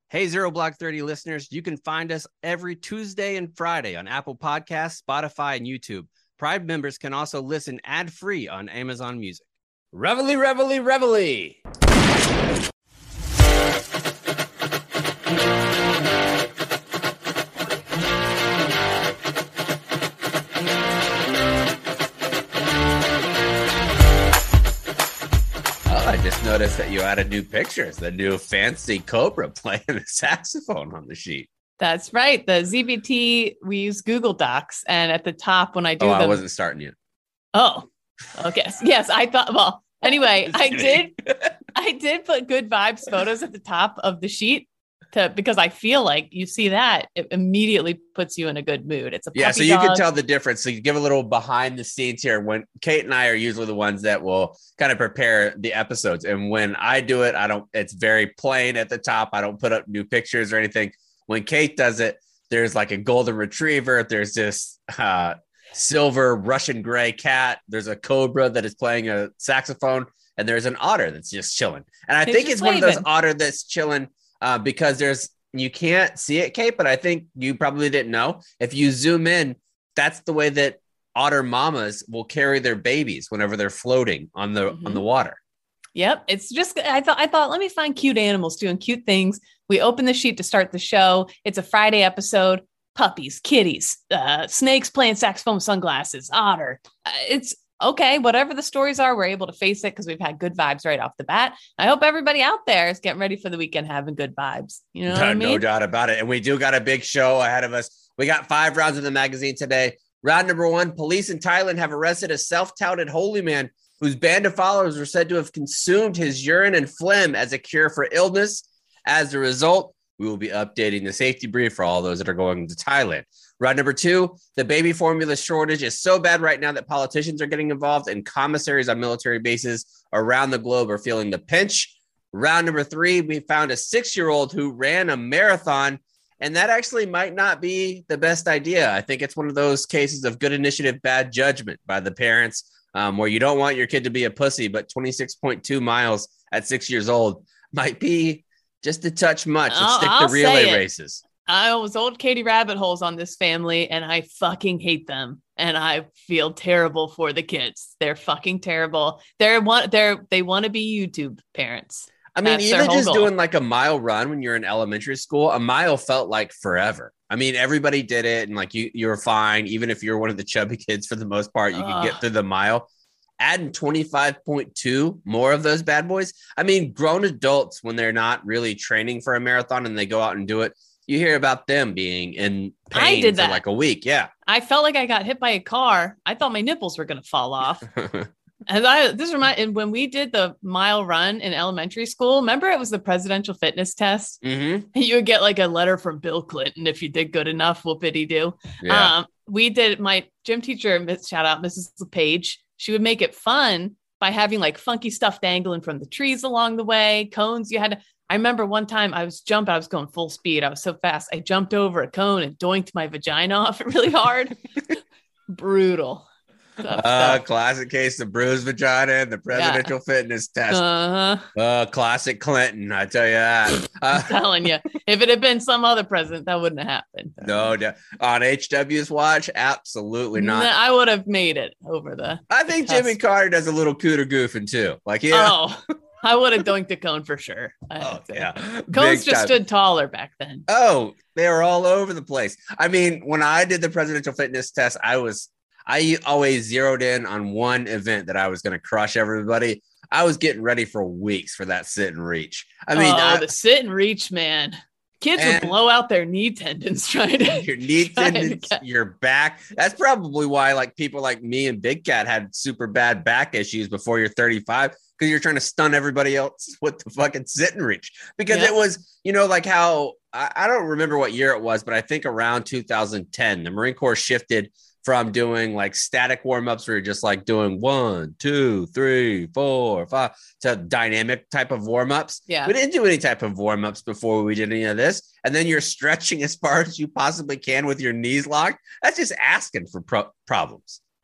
Hey, Zero Block 30 listeners, you can find us every Tuesday and Friday on Apple Podcasts, Spotify, and YouTube. Pride members can also listen ad-free on Amazon Music. Reveille, reveille, reveille. I just noticed that you added new pictures, the new fancy Cobra playing the saxophone on the sheet. That's right. The ZBT, we use Google Docs. And at the top, when I do I wasn't starting yet. Oh, okay. Yes, I thought, well, anyway, I did put good vibes photos at the top of the sheet because I feel like you see that it immediately puts you in a good mood. It's a puppy so you dog. can tell the difference. So you give a little behind the scenes here. When Kate and I are usually the ones that will kind of prepare the episodes, and when I do it, it's very plain at the top. I don't put up new pictures or anything. When Kate does it, there's like a golden retriever. There's this silver Russian gray cat. There's a cobra that is playing a saxophone, and there's an otter that's just chilling. And I think it's one of those otter that's chilling because you can't see it, Kate, but I think you probably didn't know. If you zoom in, that's the way that otter mamas will carry their babies whenever they're floating on the water. Yep. It's just, I thought, let me find cute animals doing cute things. We open the sheet to start the show. It's a Friday episode. Puppies, kitties, snakes playing saxophone with sunglasses, otter. It's okay. Whatever the stories are, we're able to face it because we've had good vibes right off the bat. I hope everybody out there is getting ready for the weekend, having good vibes. You know what I mean? No doubt about it. And we do got a big show ahead of us. We got 5 rounds in the magazine today. Round number 1, police in Thailand have arrested a self-touted holy man whose band of followers were said to have consumed his urine and phlegm as a cure for illness. As a result, we will be updating the safety brief for all those that are going to Thailand. Round number 2, the baby formula shortage is so bad right now that politicians are getting involved and commissaries on military bases around the globe are feeling the pinch. Round number 3, we found a 6-year-old who ran a marathon, and that actually might not be the best idea. I think it's one of those cases of good initiative, bad judgment by the parents, where you don't want your kid to be a pussy, but 26.2 miles at 6 years old might be just a touch much. Let's stick to relay races. I was old Katie rabbit holes on this family, and I fucking hate them. And I feel terrible for the kids. They're fucking terrible. They want to be YouTube parents. I mean, even just doing like a mile run when you're in elementary school, a mile felt like forever. I mean, everybody did it, and like you were fine. Even if you're one of the chubby kids, for the most part, you could get through the mile. Adding 25.2 more of those bad boys. I mean, grown adults, when they're not really training for a marathon and they go out and do it, you hear about them being in pain for like a week. Yeah. I felt like I got hit by a car. I thought my nipples were going to fall off. And when we did the mile run in elementary school, remember it was the presidential fitness test? Mm-hmm. You would get like a letter from Bill Clinton if you did good enough. Whoopity-doo. Yeah. We did, my gym teacher, shout out Mrs. LePage. She would make it fun by having like funky stuff dangling from the trees along the way, cones. I remember one time I was going full speed. I was so fast. I jumped over a cone and doinked my vagina off it really hard. Brutal. Classic case of bruised vagina and the presidential fitness test. Classic Clinton, I tell you that. I'm telling you, if it had been some other president, that wouldn't have happened. No, on HW's watch, absolutely not. I would have made it over I think Jimmy Carter does a little cooter goofing too. Like, yeah. Oh, I would have doinked a cone for sure. Yeah. Cones just stood taller back then. Oh, they were all over the place. I mean, when I did the presidential fitness test, I always zeroed in on one event that I was going to crush everybody. I was getting ready for weeks for that sit and reach. I mean, the sit and reach, man. Kids would blow out their knee tendons trying to your knee tendons, your back. That's probably why like people like me and Big Cat had super bad back issues before you're 35, because you're trying to stun everybody else with the fucking sit and reach. Because it was, like how I don't remember what year it was, but I think around 2010, the Marine Corps shifted from doing like static warm-ups where you're just like doing 1, 2, 3, 4, 5 to dynamic type of warm-ups. Yeah. We didn't do any type of warm-ups before we did any of this. And then you're stretching as far as you possibly can with your knees locked. That's just asking for problems.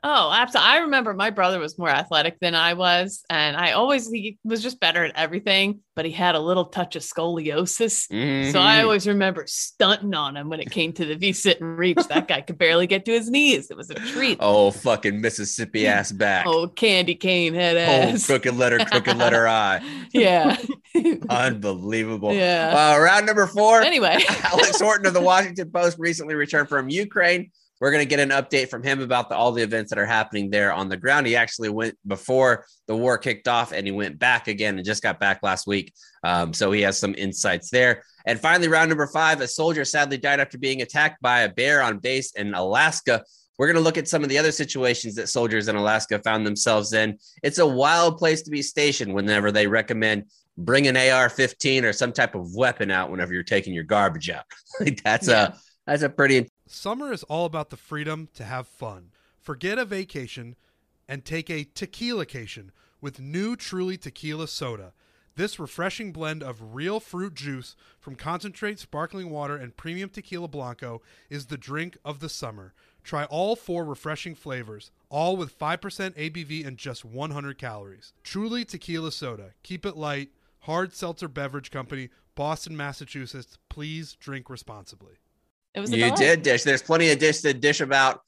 Oh, absolutely. I remember my brother was more athletic than I was, and he was just better at everything, but he had a little touch of scoliosis. Mm-hmm. So I always remember stunting on him when it came to the V-sit and reach. That guy could barely get to his knees. It was a treat. Oh, fucking Mississippi ass back. Oh, candy cane head ass. Oh, crooked letter I. Yeah. Unbelievable. Yeah. Round number 4. Anyway. Alex Horton of the Washington Post recently returned from Ukraine. We're going to get an update from him about all the events that are happening there on the ground. He actually went before the war kicked off, and he went back again and just got back last week. So he has some insights there. And finally, round number 5, a soldier sadly died after being attacked by a bear on base in Alaska. We're going to look at some of the other situations that soldiers in Alaska found themselves in. It's a wild place to be stationed whenever they recommend bring an AR-15 or some type of weapon out whenever you're taking your garbage out. That's a pretty... Summer is all about the freedom to have fun. Forget a vacation and take a tequila-cation with new Truly Tequila Soda. This refreshing blend of real fruit juice from concentrate, sparkling water, and premium tequila blanco is the drink of the summer. Try all 4 refreshing flavors, all with 5% ABV and just 100 calories. Truly Tequila Soda. Keep it light. Hard Seltzer Beverage Company, Boston, Massachusetts. Please drink responsibly. It was You did dish. There's plenty of things to dish about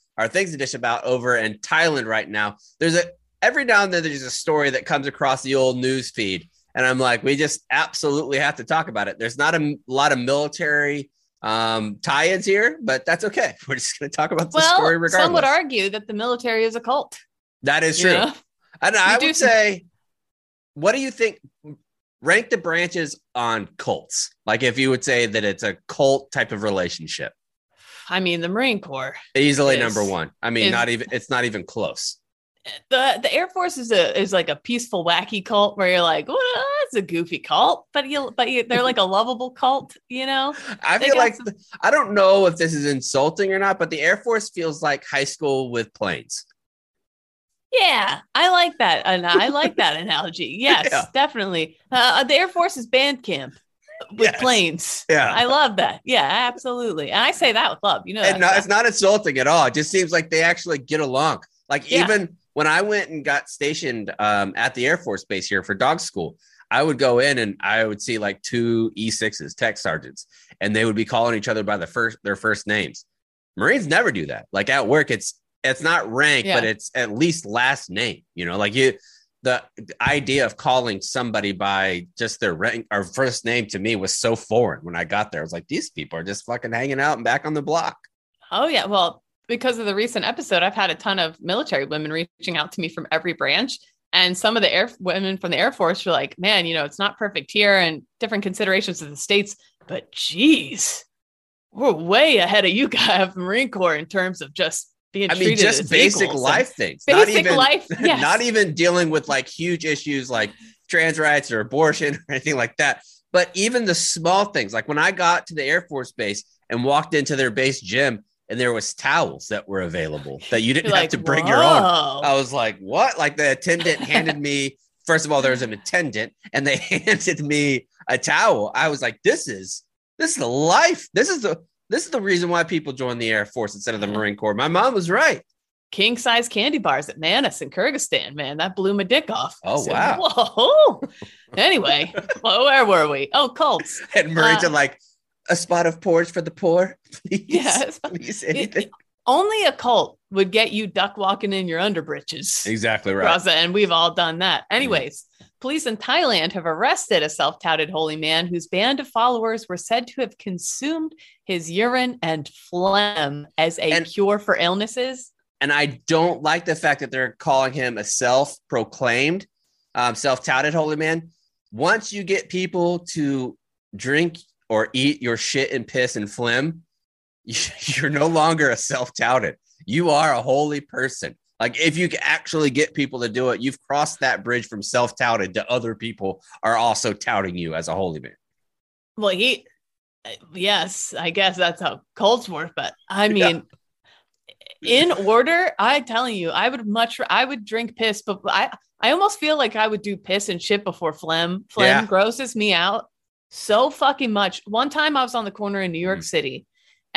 over in Thailand right now. Every now and then there's a story that comes across the old news feed, and I'm like, we just absolutely have to talk about it. There's not a lot of military tie-ins here, but that's okay. We're just going to talk about the story regardless. Some would argue that the military is a cult. That is true. Yeah. And I would say, what do you think? Rank the branches on cults. Like if you would say that it's a cult type of relationship. I mean, the Marine Corps easily number 1. I mean, it's not even close. The Air Force is like a peaceful, wacky cult where you're like, well, it's a goofy cult, but they're like a lovable cult, you know? I feel like I don't know if this is insulting or not, but the Air Force feels like high school with planes. Yeah, I like that. And I like that analogy. Yes, definitely. The Air Force is band camp with planes. Yeah. I love that. Yeah, absolutely. And I say that with love. You know, it's not insulting at all. It just seems like they actually get along. Like even when I went and got stationed at the Air Force Base here for dog school, I would go in and I would see like 2 E6s, tech sergeants, and they would be calling each other by their first names. Marines never do that. Like at work, it's not rank, but it's at least last name. You know, like the idea of calling somebody by just their rank or first name to me was so foreign when I got there. I was like, these people are just fucking hanging out and back on the block. Oh yeah. Well, because of the recent episode, I've had a ton of military women reaching out to me from every branch. And some of the women from the Air Force were like, man, you know, it's not perfect here and different considerations of the states, but geez, we're way ahead of you guys, Marine Corps, in terms of just being treated just as basic life things. Not even dealing with like huge issues like trans rights or abortion or anything like that. But even the small things, like when I got to the Air Force Base and walked into their base gym and there was towels that were available that you didn't have to bring your own. I was like, what? Like the attendant handed me, first of all, there was an attendant and they handed me a towel. I was like, this is the life. This is the reason why people join the Air Force instead of the Marine Corps. My mom was right. King size candy bars at Manus in Kyrgyzstan, man. That blew my dick off. Oh, wow. Whoa. Anyway, well, where were we? Oh, cults. And Marines are like, a spot of porridge for the poor. Please, yes. Please, anything. Only a cult would get you duck walking in your underbritches. Exactly right. Raza, and we've all done that. Anyways, police in Thailand have arrested a self-touted holy man whose band of followers were said to have consumed his urine and phlegm as a cure for illnesses. And I don't like the fact that they're calling him a self-proclaimed, self-touted holy man. Once you get people to drink or eat your shit and piss and phlegm, you're no longer a self-touted. You are a holy person. Like if you can actually get people to do it, you've crossed that bridge from self-touted to other people are also touting you as a holy man. Well, yes, I guess that's how cults work. But I mean, in order, I'm telling you, I would drink piss, but I almost feel like I would do piss and shit before phlegm. Phlegm grosses me out so fucking much. One time I was on the corner in New York City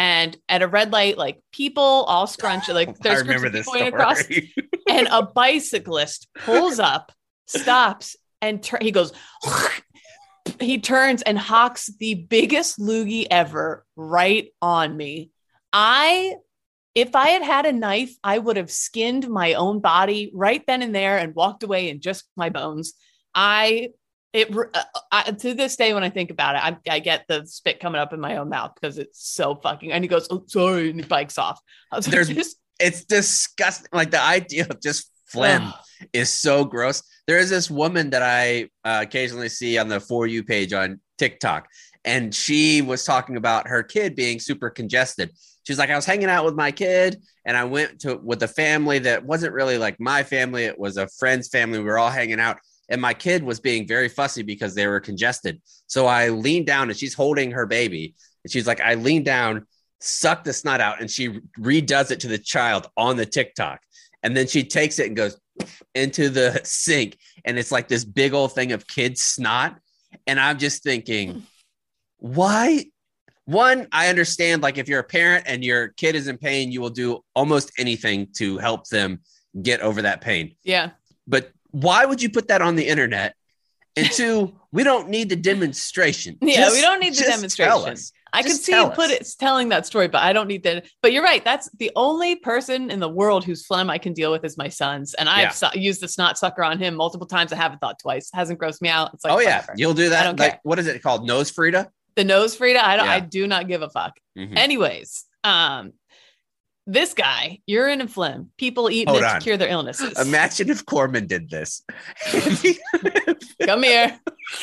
And at a red light, like people all scrunch, like there's groups of people going across, and a bicyclist pulls up, stops, and he goes, he turns and hawks the biggest loogie ever right on me. If I had had a knife, I would have skinned my own body right then and there and walked away in just my bones. To this day, when I think about it, I get the spit coming up in my own mouth because it's so fucking, and he goes, "Oh, sorry," and he bikes off. It's disgusting. Like the idea of just phlegm is so gross. There is this woman that I occasionally see on the For You page on TikTok, and she was talking about her kid being super congested. She's like, I was hanging out with my kid and I went with a family that wasn't really like my family. It was a friend's family. We were all hanging out and my kid was being very fussy because they were congested. So I leaned down and she's holding her baby. And she's like, I leaned down, sucked the snot out, and she redoes it to the child on the TikTok. And then she takes it and goes into the sink. And it's like this big old thing of kid snot. And I'm just thinking, why? One, I understand, like if you're a parent and your kid is in pain, you will do almost anything to help them get over that pain. Yeah. But why would you put that on the internet? And two, we don't need the demonstration. Yeah, we don't need the demonstration. I could see telling that story, but I don't need that. But you're right. That's the only person in the world whose phlegm I can deal with is my son's. And I've used the snot sucker on him multiple times. I haven't thought twice. It hasn't grossed me out. It's like, whatever. You'll do that. I don't like, care. What is it called? Nose Frida? The nose Frida. I do not give a fuck. Mm-hmm. Anyways, this guy, urine and phlegm, people eating it to cure their illnesses. Imagine if Corman did this. Come here.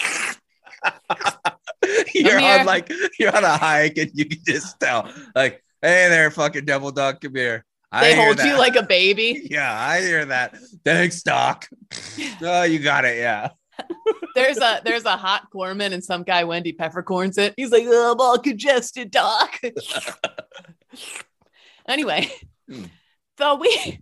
You're on a hike and you can just tell, like, hey there, fucking devil dog, come here. They hold you like a baby. Yeah, I hear that. Thanks, Doc. Oh, you got it. Yeah. There's a hot Corman and some guy Wendy peppercorns it. He's like, oh, I'm all congested, Doc. Anyway, the wee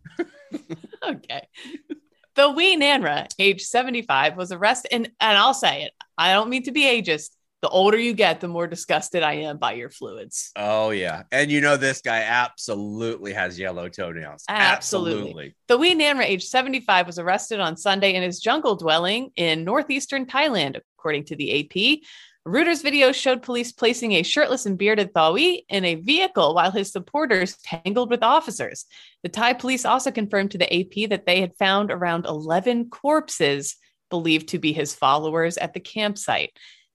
Nanra, age 75, was arrested. And I'll say it, I don't mean to be ageist. The older you get, the more disgusted I am by your fluids. Oh, yeah. And you know, this guy absolutely has yellow toenails. Absolutely. The wee Nanra, age 75, was arrested on Sunday in his jungle dwelling in northeastern Thailand, according to the AP. Reuters video showed police placing a shirtless and bearded Thawi in a vehicle while his supporters tangled with officers. The Thai police also confirmed to the AP that they had found around 11 corpses believed to be his followers at the campsite.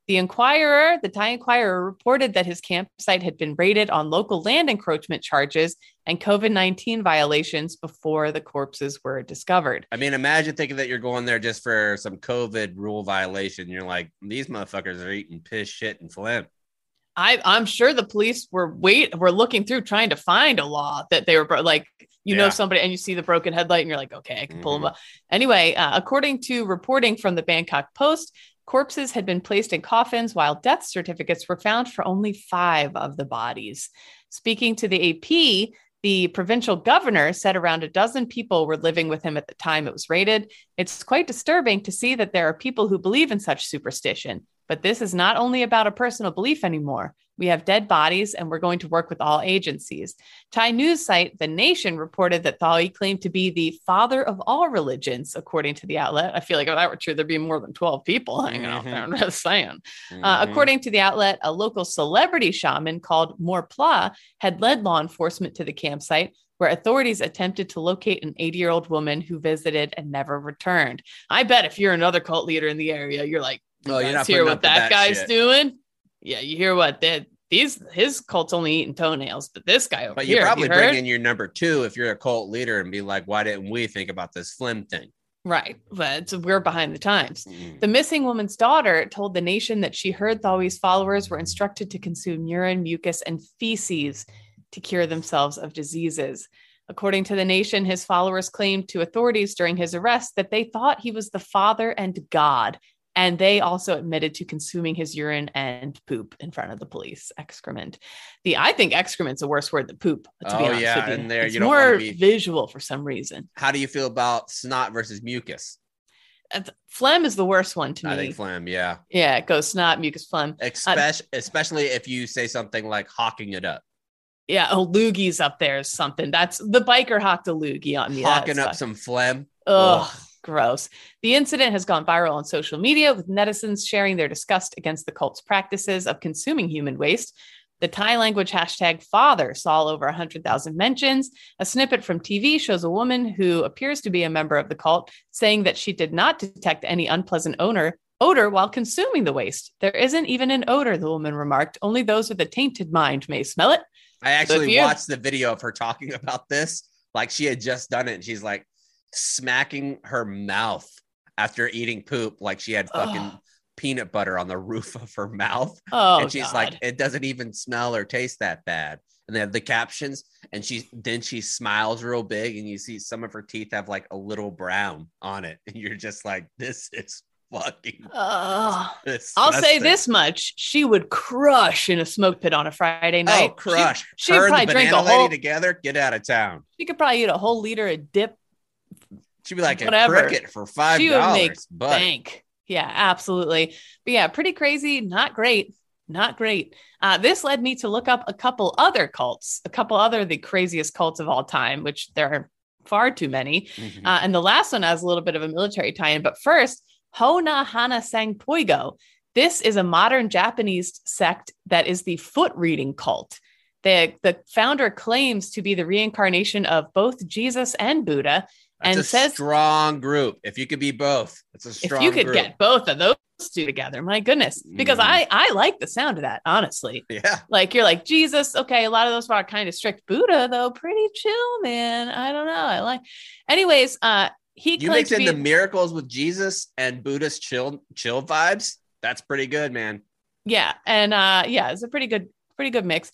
The Thai Enquirer reported that his campsite had been raided on local land encroachment charges and COVID-19 violations before the corpses were discovered. I mean, imagine thinking that you're going there just for some COVID rule violation. You're like, these motherfuckers are eating piss, shit, and phlegm. I'm sure the police were looking through trying to find a law that they were like, know somebody and you see the broken headlight and you're like, okay, I can pull them up. Anyway, according to reporting from the Bangkok Post, corpses had been placed in coffins while death certificates were found for only 5 of the bodies. Speaking to the AP, the provincial governor said around a dozen people were living with him at the time it was raided. It's quite disturbing to see that there are people who believe in such superstition. But this is not only about a personal belief anymore. We have dead bodies and we're going to work with all agencies. Thai news site The Nation reported that Thawi claimed to be the father of all religions, according to the outlet. I feel like if that were true, there'd be more than 12 people hanging out there. I'm just saying. According to the outlet, a local celebrity shaman called Morpla had led law enforcement to the campsite, where authorities attempted to locate an 80-year-old woman who visited and never returned. I bet if you're another cult leader in the area, you're like, oh, you're not hear what that guy's shit doing? Yeah, you hear what his cult's only eating toenails, but this guy over here. But you probably bring in your number 2 if you're a cult leader and be like, why didn't we think about this phlegm thing? Right, but we're behind the times. The missing woman's daughter told The Nation that she heard Thawi's followers were instructed to consume urine, mucus, and feces to cure themselves of diseases. According to The Nation, his followers claimed to authorities during his arrest that they thought he was the father and God. And they also admitted to consuming his urine and poop in front of the police. Excrement. I think excrement's a worse word than poop, to be honest with you. And there, it's you don't more visual for some reason. How do you feel about snot versus mucus? Phlegm is the worst one to me. I think phlegm, yeah. Yeah, it goes snot, mucus, phlegm. Especially if you say something like hawking it up. Yeah. Oh, loogies up there is something. That's the biker hawked a loogie on me. Hawking up some phlegm. Ugh, gross. The incident has gone viral on social media, with netizens sharing their disgust against the cult's practices of consuming human waste. The Thai language hashtag father saw over 100,000 mentions. A snippet from TV shows a woman who appears to be a member of the cult saying that she did not detect any unpleasant odor while consuming the waste. There isn't even an odor, the woman remarked. Only those with a tainted mind may smell it. I actually watched the video of her talking about this. Like she had just done it. And she's like smacking her mouth after eating poop. Like she had fucking peanut butter on the roof of her mouth. And she's like, it doesn't even smell or taste that bad. And they have the captions, and she smiles real big, and you see some of her teeth have like a little brown on it. And you're just like, this is fucking I'll say this much: she would crush in a smoke pit on a Friday night. Oh, crush! She'd probably drink a whole together. Get out of town. She could probably eat a whole liter of dip. She'd be like a cricket for $5. She would make bank. Yeah, absolutely. But yeah, pretty crazy. Not great. Not great. This led me to look up a couple other cults, the craziest cults of all time, which there are far too many. Mm-hmm. And the last one has a little bit of a military tie-in. But first, Hona Hana Sangpoigo. This is a modern Japanese sect that is the foot reading cult. The founder claims to be the reincarnation of both Jesus and Buddha. That's and says strong group. If you could be both, it's a strong group. If you could get both of those two together, my goodness, because I like the sound of that, honestly. Yeah. Like you're like Jesus. Okay. A lot of those are kind of strict. Buddha, though, pretty chill, man. I don't know. Anyways, you mix in the miracles with Jesus and Buddha's chill vibes. That's pretty good, man. Yeah. And it's a pretty good mix.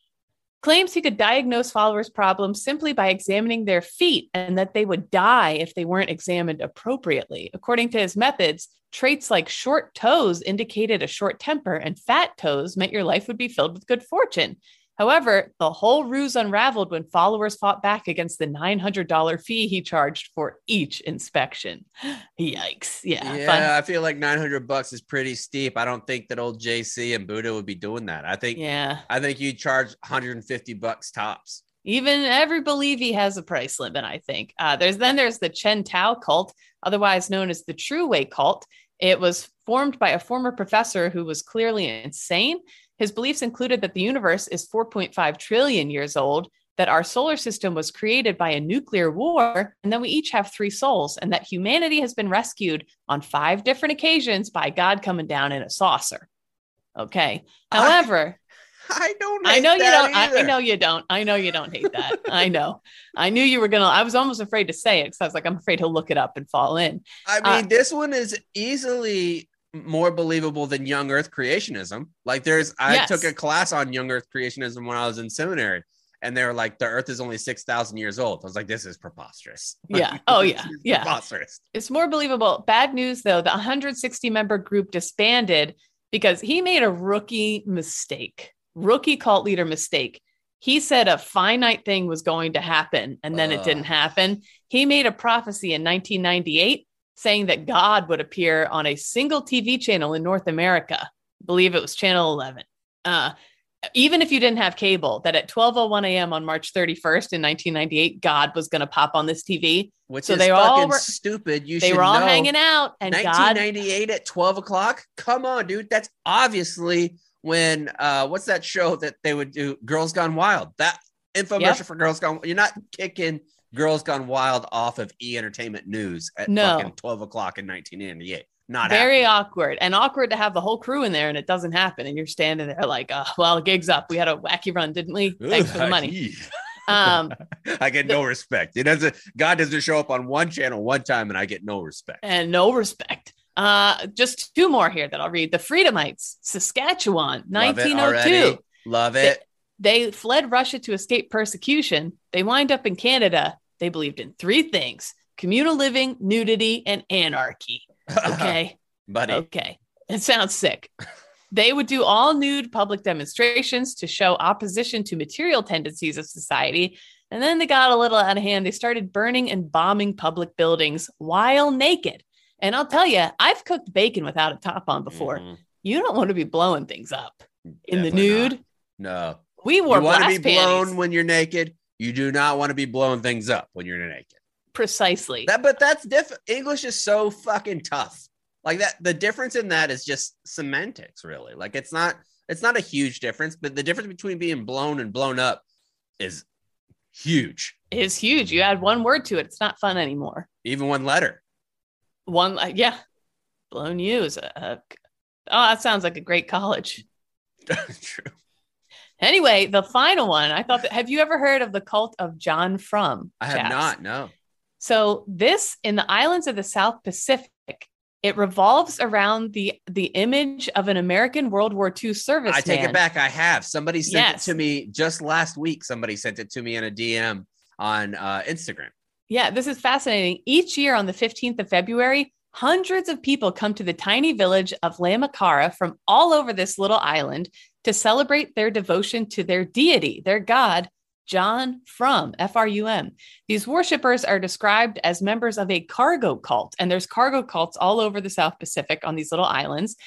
Claims he could diagnose followers' problems simply by examining their feet, and that they would die if they weren't examined appropriately. According to his methods, traits like short toes indicated a short temper, and fat toes meant your life would be filled with good fortune. However, the whole ruse unraveled when followers fought back against the $900 fee he charged for each inspection. Yikes. Yeah. Fun. I feel like $900 is pretty steep. I don't think that old JC and Buddha would be doing that. I think you charge $150 tops. Even every believer has a price limit, I think. There's the Chen Tao cult, otherwise known as the True Way cult. It was formed by a former professor who was clearly insane. His beliefs included that the universe is 4.5 trillion years old, that our solar system was created by a nuclear war, and that we each have 3 souls, and that humanity has been rescued on 5 different occasions by God coming down in a saucer. Okay. However, I don't. I know you don't. I know you don't. I know you don't hate that. I know. I knew you were gonna. I was almost afraid to say it because I was like, I'm afraid he'll look it up and fall in. I mean, this one is easily more believable than young earth creationism. Like I took a class on young earth creationism when I was in seminary, and they were like, the earth is only 6,000 years old. I was like, this is preposterous. Yeah. Oh yeah. Yeah. Preposterous. It's more believable. Bad news though, the 160 member group disbanded because he made a rookie cult leader mistake. He said a finite thing was going to happen, and then it didn't happen. He made a prophecy in 1998 saying that God would appear on a single TV channel in North America. I believe it was Channel 11. Even if you didn't have cable, that at 12:01 a.m. on March 31st in 1998, God was going to pop on this TV. Which is fucking stupid. They were all hanging out. And 1998 at 12 o'clock? Come on, dude. That's obviously when, what's that show that they would do? Girls Gone Wild. That infomercial for Girls Gone Wild. You're not kicking Girls Gone Wild off of E! Entertainment News at fucking 12 o'clock in 1998. Not very happening. awkward to have the whole crew in there, and it doesn't happen. And you're standing there like, well, gig's up. We had a wacky run, didn't we? Thanks for the money. I get no respect. God doesn't show up on one channel one time, and I get no respect. And no respect. Just 2 more here that I'll read. The Freedomites, Saskatchewan, 1902. Love it. They fled Russia to escape persecution. They wind up in Canada. They believed in 3 things: communal living, nudity, and anarchy. Okay. Buddy. Okay. It sounds sick. They would do all nude public demonstrations to show opposition to material tendencies of society. And then they got a little out of hand. They started burning and bombing public buildings while naked. And I'll tell you, I've cooked bacon without a top on before. Mm-hmm. You don't want to be blowing things up in the nude. Not. No. We wore You want to blast be blown panties. when you're naked. You do not want to be blowing things up when you're naked. Precisely. But that's different. English is so fucking tough. Like that, the difference in that is just semantics, really. Like it's not a huge difference, but the difference between being blown and blown up is huge. Is huge. You add one word to it. It's not fun anymore. Even one letter. Yeah. Blown you is that sounds like a great college. True. Anyway, the final one, have you ever heard of the cult of John Frum? I have chaps? not, no. So this, in the islands of the South Pacific, it revolves around the image of an American World War II serviceman. I take it back. I have. Somebody sent Yes. it to me just last week. Somebody sent it to me in a DM on Instagram. Yeah, this is fascinating. Each year on the 15th of February, hundreds of people come to the tiny village of Lamacara from all over this little island to celebrate their devotion to their deity, their god, John Frum, F-R-U-M. These worshipers are described as members of a cargo cult, and there's cargo cults all over the South Pacific on these little islands.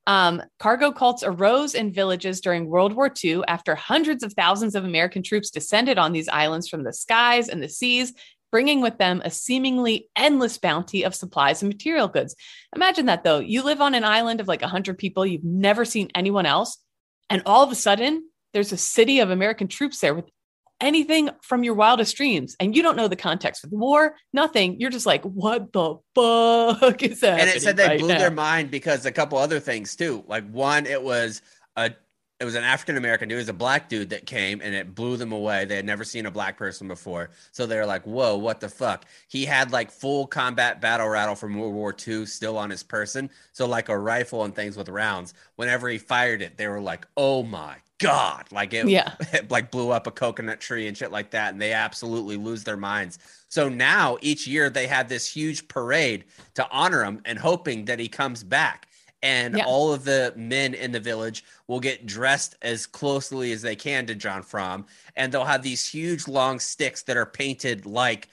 Cargo cults arose in villages during World War II after hundreds of thousands of American troops descended on these islands from the skies and the seas, bringing with them a seemingly endless bounty of supplies and material goods. Imagine that, though. You live on an island of like 100 people. You've never seen anyone else. And all of a sudden, there's a city of American troops there with anything from your wildest dreams. And you don't know the context of the war, nothing. You're just like, what the fuck is that? And it said they blew their mind because a couple other things too. Like one, it was an African-American dude, it was a black dude that came and it blew them away. They had never seen a black person before. So they're like, whoa, what the fuck? He had like full combat battle rattle from World War II still on his person. So like a rifle and things with rounds. Whenever he fired it, they were like, oh my God. Like it like blew up a coconut tree and shit like that. And they absolutely lose their minds. So now each year they have this huge parade to honor him and hoping that he comes back. And all of the men in the village will get dressed as closely as they can to John Frum. And they'll have these huge long sticks that are painted like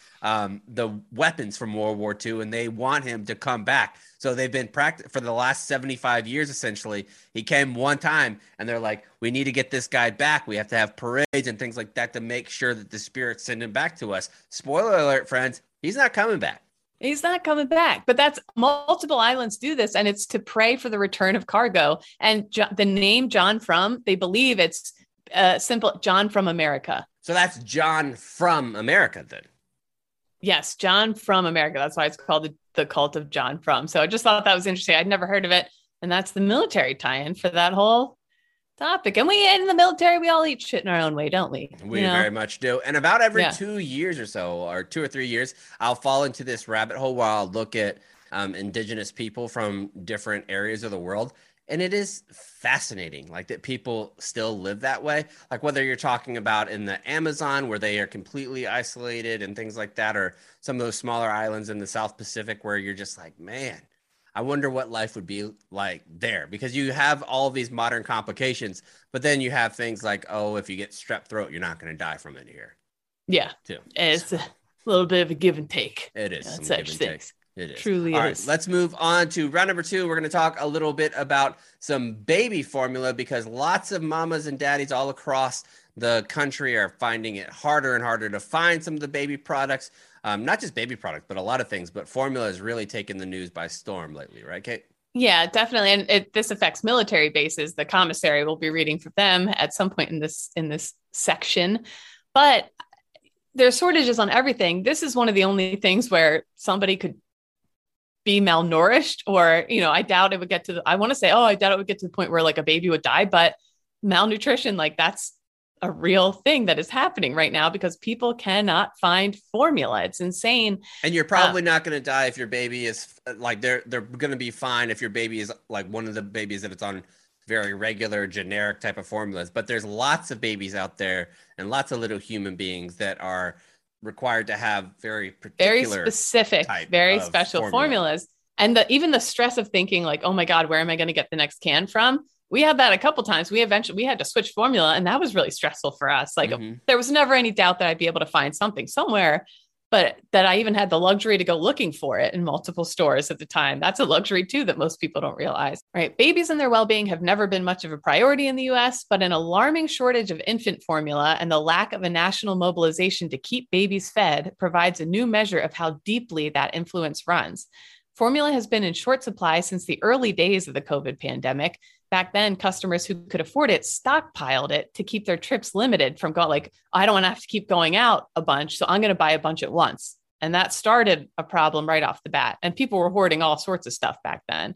the weapons from World War II. And they want him to come back. So they've been practicing for the last 75 years, essentially. He came one time and they're like, we need to get this guy back. We have to have parades and things like that to make sure that the spirits send him back to us. Spoiler alert, friends, he's not coming back. He's not coming back, but that's multiple islands do this. And it's to pray for the return of cargo. And the name John Frum, they believe it's simple John from America. So that's John from America then. Yes. John from America. That's why it's called the cult of John Frum. So I just thought that was interesting. I'd never heard of it. And that's the military tie-in for that whole topic. And we in the military, we all eat shit in our own way, don't we? We very much do. And about every 2 years or so, or 2 or 3 years, I'll fall into this rabbit hole where I'll look at indigenous people from different areas of the world. And it is fascinating, like that people still live that way. Like whether you're talking about in the Amazon where they are completely isolated and things like that, or some of those smaller islands in the South Pacific where you're just like, man, I wonder what life would be like there, because you have all these modern complications, but then you have things like, oh, if you get strep throat, you're not going to die from it here. Yeah. Too. It's a little bit of a give and take. It is. Some such things. It is. Truly all is. Right, let's move on to round number 2. We're going to talk a little bit about some baby formula, because lots of mamas and daddies all across the country are finding it harder and harder to find some of the baby products. Not just baby products, but a lot of things. But formula has really taken the news by storm lately, right, Kate? Yeah, definitely. And this affects military bases. The commissary will be reading for them at some point in this section. But there's shortages on everything. This is one of the only things where somebody could be malnourished, or, I doubt it would get to I want to say, I doubt it would get to the point where like a baby would die, but malnutrition, like that's a real thing that is happening right now because people cannot find formula. It's insane. And you're probably not going to die if your baby is like, they're going to be fine if your baby is like one of the babies that it's on very regular generic type of formulas. But there's lots of babies out there and lots of little human beings that are required to have very specific, very special formulas. And even the stress of thinking like, oh my God, where am I going to get the next can from? We had that a couple times. We had to switch formula, and that was really stressful for us. Like there was never any doubt that I'd be able to find something somewhere, but that I even had the luxury to go looking for it in multiple stores at the time. That's a luxury too that most people don't realize, right? Babies and their well-being have never been much of a priority in the US, but an alarming shortage of infant formula and the lack of a national mobilization to keep babies fed provides a new measure of how deeply that influence runs. Formula has been in short supply since the early days of the COVID pandemic. Back then, customers who could afford it stockpiled it to keep their trips limited from going like, I don't want to have to keep going out a bunch, so I'm going to buy a bunch at once. And that started a problem right off the bat. And people were hoarding all sorts of stuff back then.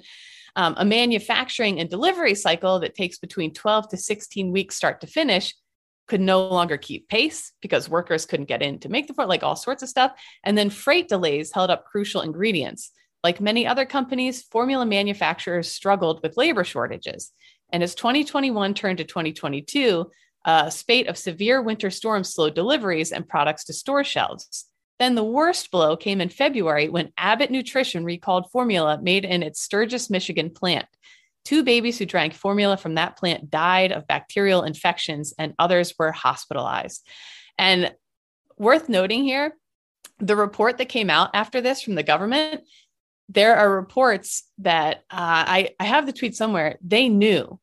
A manufacturing and delivery cycle that takes between 12 to 16 weeks start to finish could no longer keep pace because workers couldn't get in to make the, like all sorts of stuff. And then freight delays held up crucial ingredients. Like many other companies, formula manufacturers struggled with labor shortages. And as 2021 turned to 2022, a spate of severe winter storms slowed deliveries and products to store shelves. Then the worst blow came in February when Abbott Nutrition recalled formula made in its Sturgis, Michigan plant. 2 babies who drank formula from that plant died of bacterial infections and others were hospitalized. And worth noting here, the report that came out after this from the government, there are reports that I have the tweet somewhere. They knew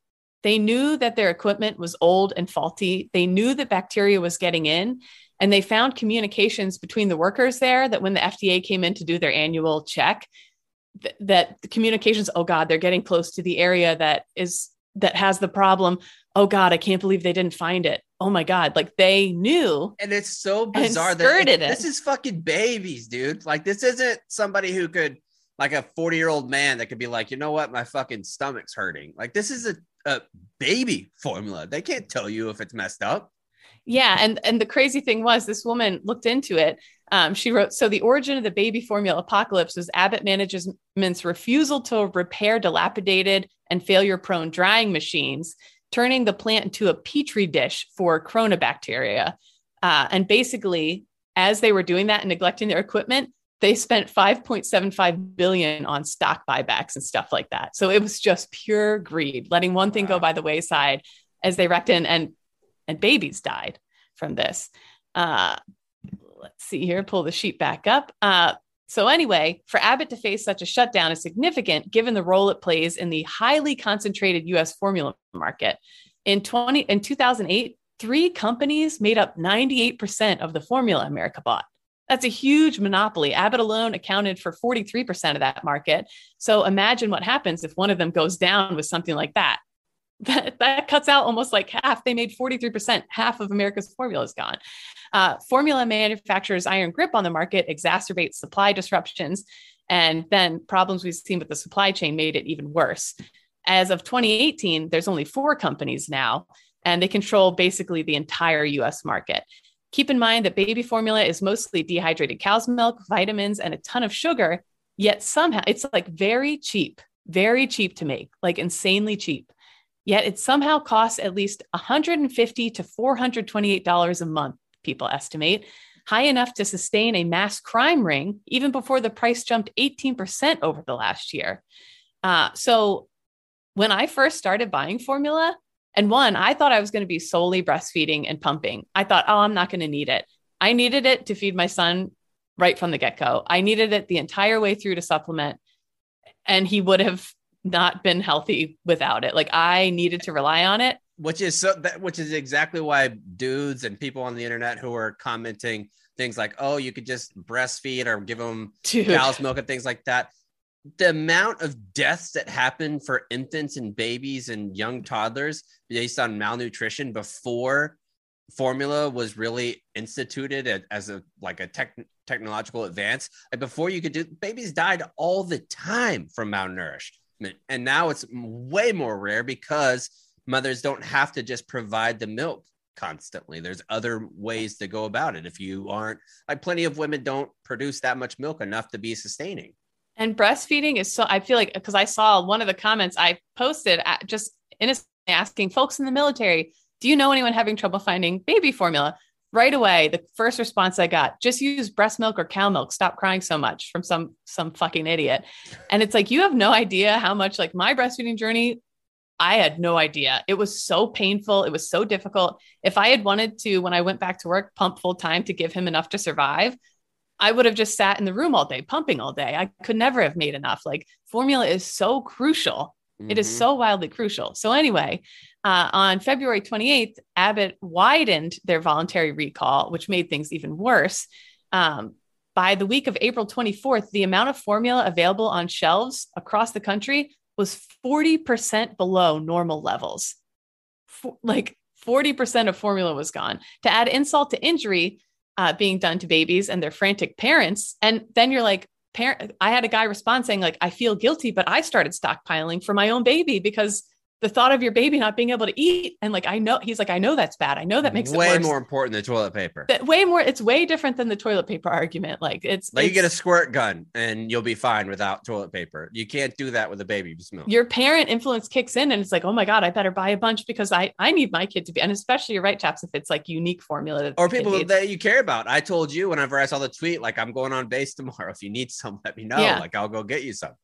that their equipment was old and faulty. They knew that bacteria was getting in, and they found communications between the workers there that when the FDA came in to do their annual check, that the communications, oh God, they're getting close to the area that has the problem. Oh God, I can't believe they didn't find it. Oh my God. Like they knew. And it's so bizarre this is fucking babies, dude. Like this isn't somebody who could, like a 40-year-old man that could be like, you know what? My fucking stomach's hurting. Like this is a baby formula. They can't tell you if it's messed up. Yeah. And the crazy thing was this woman looked into it. She wrote, so the origin of the baby formula apocalypse was Abbott management's refusal to repair dilapidated and failure-prone drying machines, turning the plant into a petri dish for Cronobacteria. And basically, as they were doing that and neglecting their equipment, they spent $5.75 billion on stock buybacks and stuff like that. So it was just pure greed, letting one thing go by the wayside as they wrecked in, and babies died from this. Let's see here, pull the sheet back up. So anyway, for Abbott to face such a shutdown is significant given the role it plays in the highly concentrated US formula market. In 2008, 3 companies made up 98% of the formula America bought. That's a huge monopoly. Abbott alone accounted for 43% of that market. So imagine what happens if one of them goes down with something like that. That cuts out almost like half. They made 43%. Half of America's formula is gone. Formula manufacturers' iron grip on the market exacerbates supply disruptions. And then problems we've seen with the supply chain made it even worse. As of 2018, there's only 4 companies now, and they control basically the entire US market. Keep in mind that baby formula is mostly dehydrated cow's milk, vitamins, and a ton of sugar, yet somehow it's like very cheap to make, like insanely cheap. Yet it somehow costs at least $150 to $428 a month, people estimate, high enough to sustain a mass crime ring even before the price jumped 18% over the last year. So when I first started buying formula, and I thought I was going to be solely breastfeeding and pumping. I thought, oh, I'm not going to need it. I needed it to feed my son right from the get-go. I needed it the entire way through to supplement, and he would have not been healthy without it. Like I needed to rely on it. Which is exactly why dudes and people on the internet who are commenting things like, oh, you could just breastfeed or give them cow's milk and things like that. The amount of deaths that happen for infants and babies and young toddlers based on malnutrition before formula was really instituted as a technological advance. Like before you could do, babies died all the time from malnourishment. And now it's way more rare because mothers don't have to just provide the milk constantly. There's other ways to go about it. If you aren't, like plenty of women don't produce that much milk enough to be sustaining. And breastfeeding is so, I feel like, because I saw one of the comments I posted just innocently asking folks in the military, do you know anyone having trouble finding baby formula? Right away, the first response I got, just use breast milk or cow milk. Stop crying so much, from some fucking idiot. And it's like, you have no idea how much, like my breastfeeding journey, I had no idea. It was so painful. It was so difficult. If I had wanted to, when I went back to work, pump full time to give him enough to survive, I would have just sat in the room all day, pumping all day. I could never have made enough. Like formula is so crucial. It is so wildly crucial. So anyway, on February 28th, Abbott widened their voluntary recall, which made things even worse. By the week of April 24th, the amount of formula available on shelves across the country was 40% below normal levels. Like 40% of formula was gone. To add insult to injury being done to babies and their frantic parents. And then you're like, I had a guy respond saying like, I feel guilty, but I started stockpiling for my own baby because the thought of your baby not being able to eat. And like, he's like, I know that's bad. I know that makes it way worse. more important than toilet paper. It's way different than the toilet paper argument. Like you get a squirt gun and you'll be fine without toilet paper. You can't do that with a baby's milk. Your parent influence kicks in and it's like, oh my God, I better buy a bunch because I need my kid to be, and especially you're right, Chaps, if it's like unique formula. Or people that you care about. I told you whenever I saw the tweet, like I'm going on base tomorrow. If you need some, let me know. Yeah. Like I'll go get you some.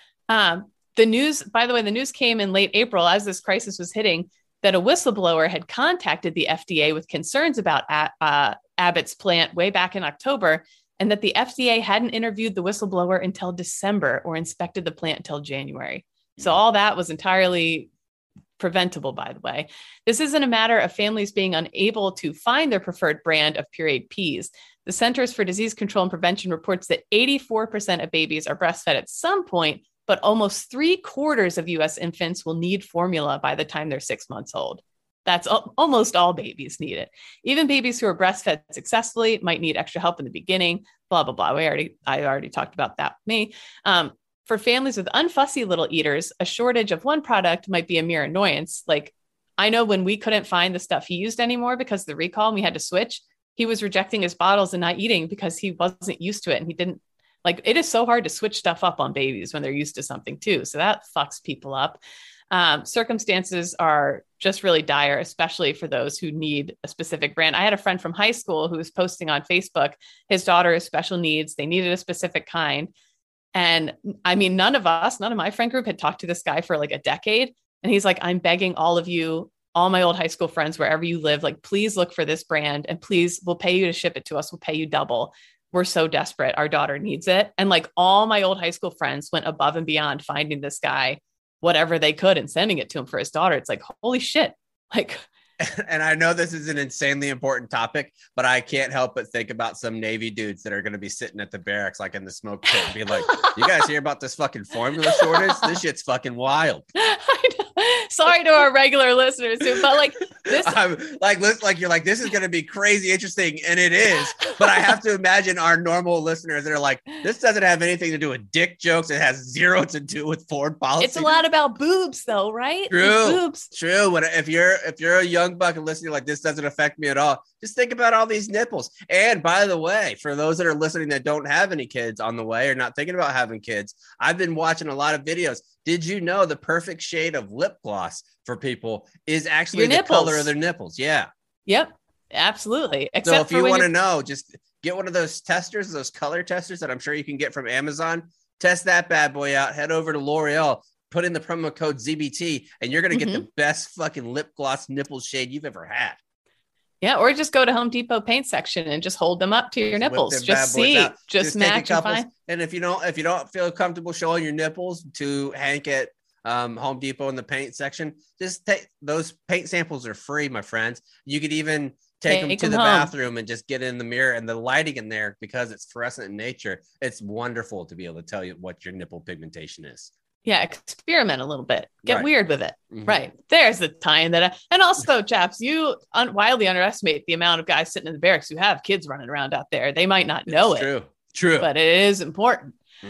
The news, by the way, the news came in late April as this crisis was hitting that a whistleblower had contacted the FDA with concerns about Abbott's plant way back in October, and that the FDA hadn't interviewed the whistleblower until December or inspected the plant until January. So all that was entirely preventable, by the way. This isn't a matter of families being unable to find their preferred brand of pureed peas. The Centers for Disease Control and Prevention reports that 84% of babies are breastfed at some point, but almost 3/4 of U.S. infants will need formula by the time they're 6 months old. That's almost all babies need it. Even babies who are breastfed successfully might need extra help in the beginning, blah, blah, blah. I already talked about that with me. For families with unfussy little eaters, a shortage of one product might be a mere annoyance. Like I know when we couldn't find the stuff he used anymore because of the recall and we had to switch, he was rejecting his bottles and not eating because he wasn't used to it. And he didn't. Like it is so hard to switch stuff up on babies when they're used to something too. So that fucks people up. Circumstances are just really dire, especially for those who need a specific brand. I had a friend from high school who was posting on Facebook, his daughter has special needs. They needed a specific kind. And I mean, none of my friend group had talked to this guy for like a decade. And he's like, I'm begging all of you, all my old high school friends, wherever you live, like, please look for this brand and please, we'll pay you to ship it to us. We'll pay you double. We're so desperate. Our daughter needs it. And like all my old high school friends went above and beyond finding this guy, whatever they could, and sending it to him for his daughter. It's like, holy shit. Like, and I know this is an insanely important topic, but I can't help but think about some Navy dudes that are going to be sitting at the barracks, like in the smoke pit and be like, you guys hear about this fucking formula shortage? This shit's fucking wild. I know. Sorry to our regular listeners too, but like this, I'm like you're like, this is going to be crazy interesting, and it is. But I have to imagine our normal listeners that are like, this doesn't have anything to do with dick jokes. It has zero to do with foreign policy. It's a lot about boobs, though, right? True, boobs. True. When if you're a young buck and listening like this doesn't affect me at all, just think about all these nipples. And by the way, for those that are listening that don't have any kids on the way or not thinking about having kids, I've been watching a lot of videos. Did you know the perfect shade of lip gloss for people is actually the color of their nipples? Yeah. Yep. Absolutely. Except so if you want to know, just get one of those testers, those color testers that I'm sure you can get from Amazon. Test that bad boy out. Head over to L'Oreal, put in the promo code ZBT, and you're going to get the best fucking lip gloss nipple shade you've ever had. Yeah, or just go to Home Depot paint section and just hold them up to your nipples. Just see, just match and find. And if you don't feel comfortable showing your nipples to Hank at Home Depot in the paint section, just take those paint samples are free, my friends. You could even take them to the bathroom and just get in the mirror, and the lighting in there, because it's fluorescent in nature, it's wonderful to be able to tell you what your nipple pigmentation is. Yeah, experiment a little bit. Get weird with it. Right. There's the time that and also, chaps, you wildly underestimate the amount of guys sitting in the barracks who have kids running around out there. They might not know it. True. But it is important.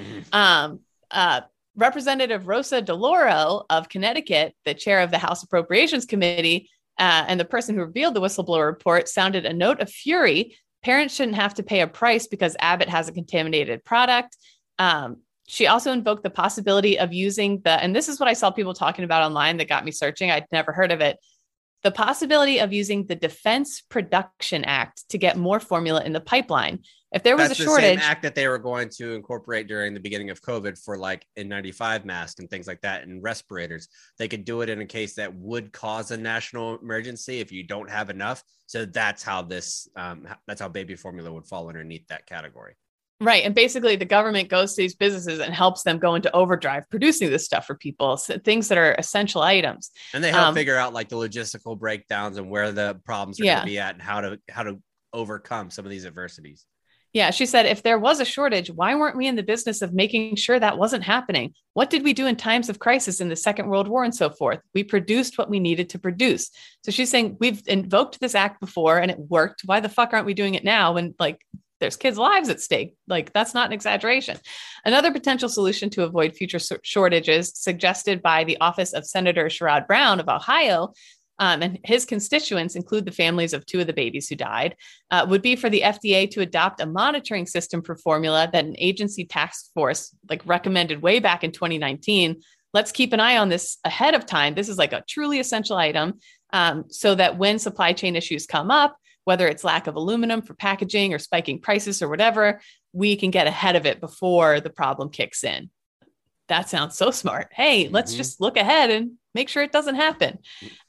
Representative Rosa DeLauro of Connecticut, the chair of the House Appropriations Committee, and the person who revealed the whistleblower report, sounded a note of fury. Parents shouldn't have to pay a price because Abbott has a contaminated product. She also invoked the possibility of using and this is what I saw people talking about online that got me searching. I'd never heard of it. The possibility of using the Defense Production Act to get more formula in the pipeline. If there was a shortage. That's the same act that they were going to incorporate during the beginning of COVID for like N95 masks and things like that and respirators. They could do it in a case that would cause a national emergency if you don't have enough. So that's how that's how baby formula would fall underneath that category. Right. And basically the government goes to these businesses and helps them go into overdrive producing this stuff for people, so things that are essential items. And they help figure out like the logistical breakdowns and where the problems are going to be at and how to overcome some of these adversities. Yeah, she said, if there was a shortage, why weren't we in the business of making sure that wasn't happening? What did we do in times of crisis in the Second World War and so forth? We produced what we needed to produce. So she's saying we've invoked this act before and it worked. Why the fuck aren't we doing it now when like there's kids' lives at stake? Like that's not an exaggeration. Another potential solution to avoid future shortages suggested by the office of Senator Sherrod Brown of Ohio, and his constituents include the families of 2 of the babies who died, would be for the FDA to adopt a monitoring system for formula that an agency task force like recommended way back in 2019. Let's keep an eye on this ahead of time. This is like a truly essential item, so that when supply chain issues come up, whether it's lack of aluminum for packaging or spiking prices or whatever, we can get ahead of it before the problem kicks in. That sounds so smart. Hey, let's just look ahead and make sure it doesn't happen.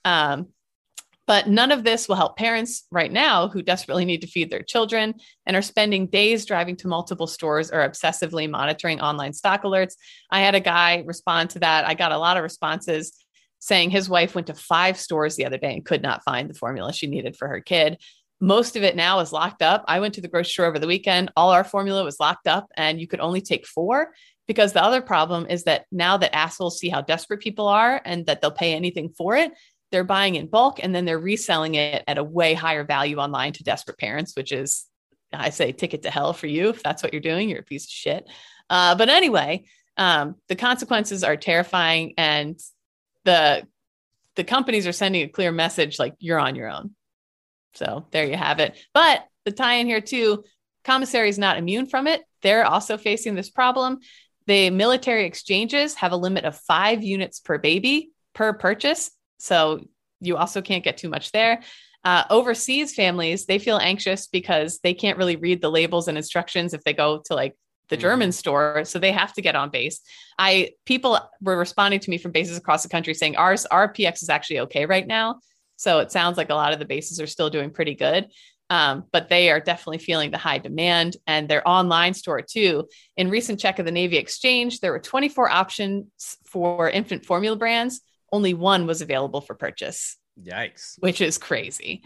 But none of this will help parents right now who desperately need to feed their children and are spending days driving to multiple stores or obsessively monitoring online stock alerts. I had a guy respond to that. I got a lot of responses saying his wife went to 5 stores the other day and could not find the formula she needed for her kid. Most of it now is locked up. I went to the grocery store over the weekend. All our formula was locked up and you could only take 4. Because the other problem is that now that assholes see how desperate people are and that they'll pay anything for it, they're buying in bulk and then they're reselling it at a way higher value online to desperate parents, which is, I say, ticket to hell for you. If that's what you're doing, you're a piece of shit. But anyway, the consequences are terrifying and the companies are sending a clear message like you're on your own. So there you have it. But the tie in here too, commissary is not immune from it. They're also facing this problem. The military exchanges have a limit of 5 units per baby per purchase. So you also can't get too much there. Overseas families, they feel anxious because they can't really read the labels and instructions if they go to like the German store. So they have to get on base. People were responding to me from bases across the country saying our PX is actually okay right now. So it sounds like a lot of the bases are still doing pretty good. But they are definitely feeling the high demand and their online store too. In recent check of the Navy Exchange, there were 24 options for infant formula brands. Only 1 was available for purchase. Yikes. Which is crazy.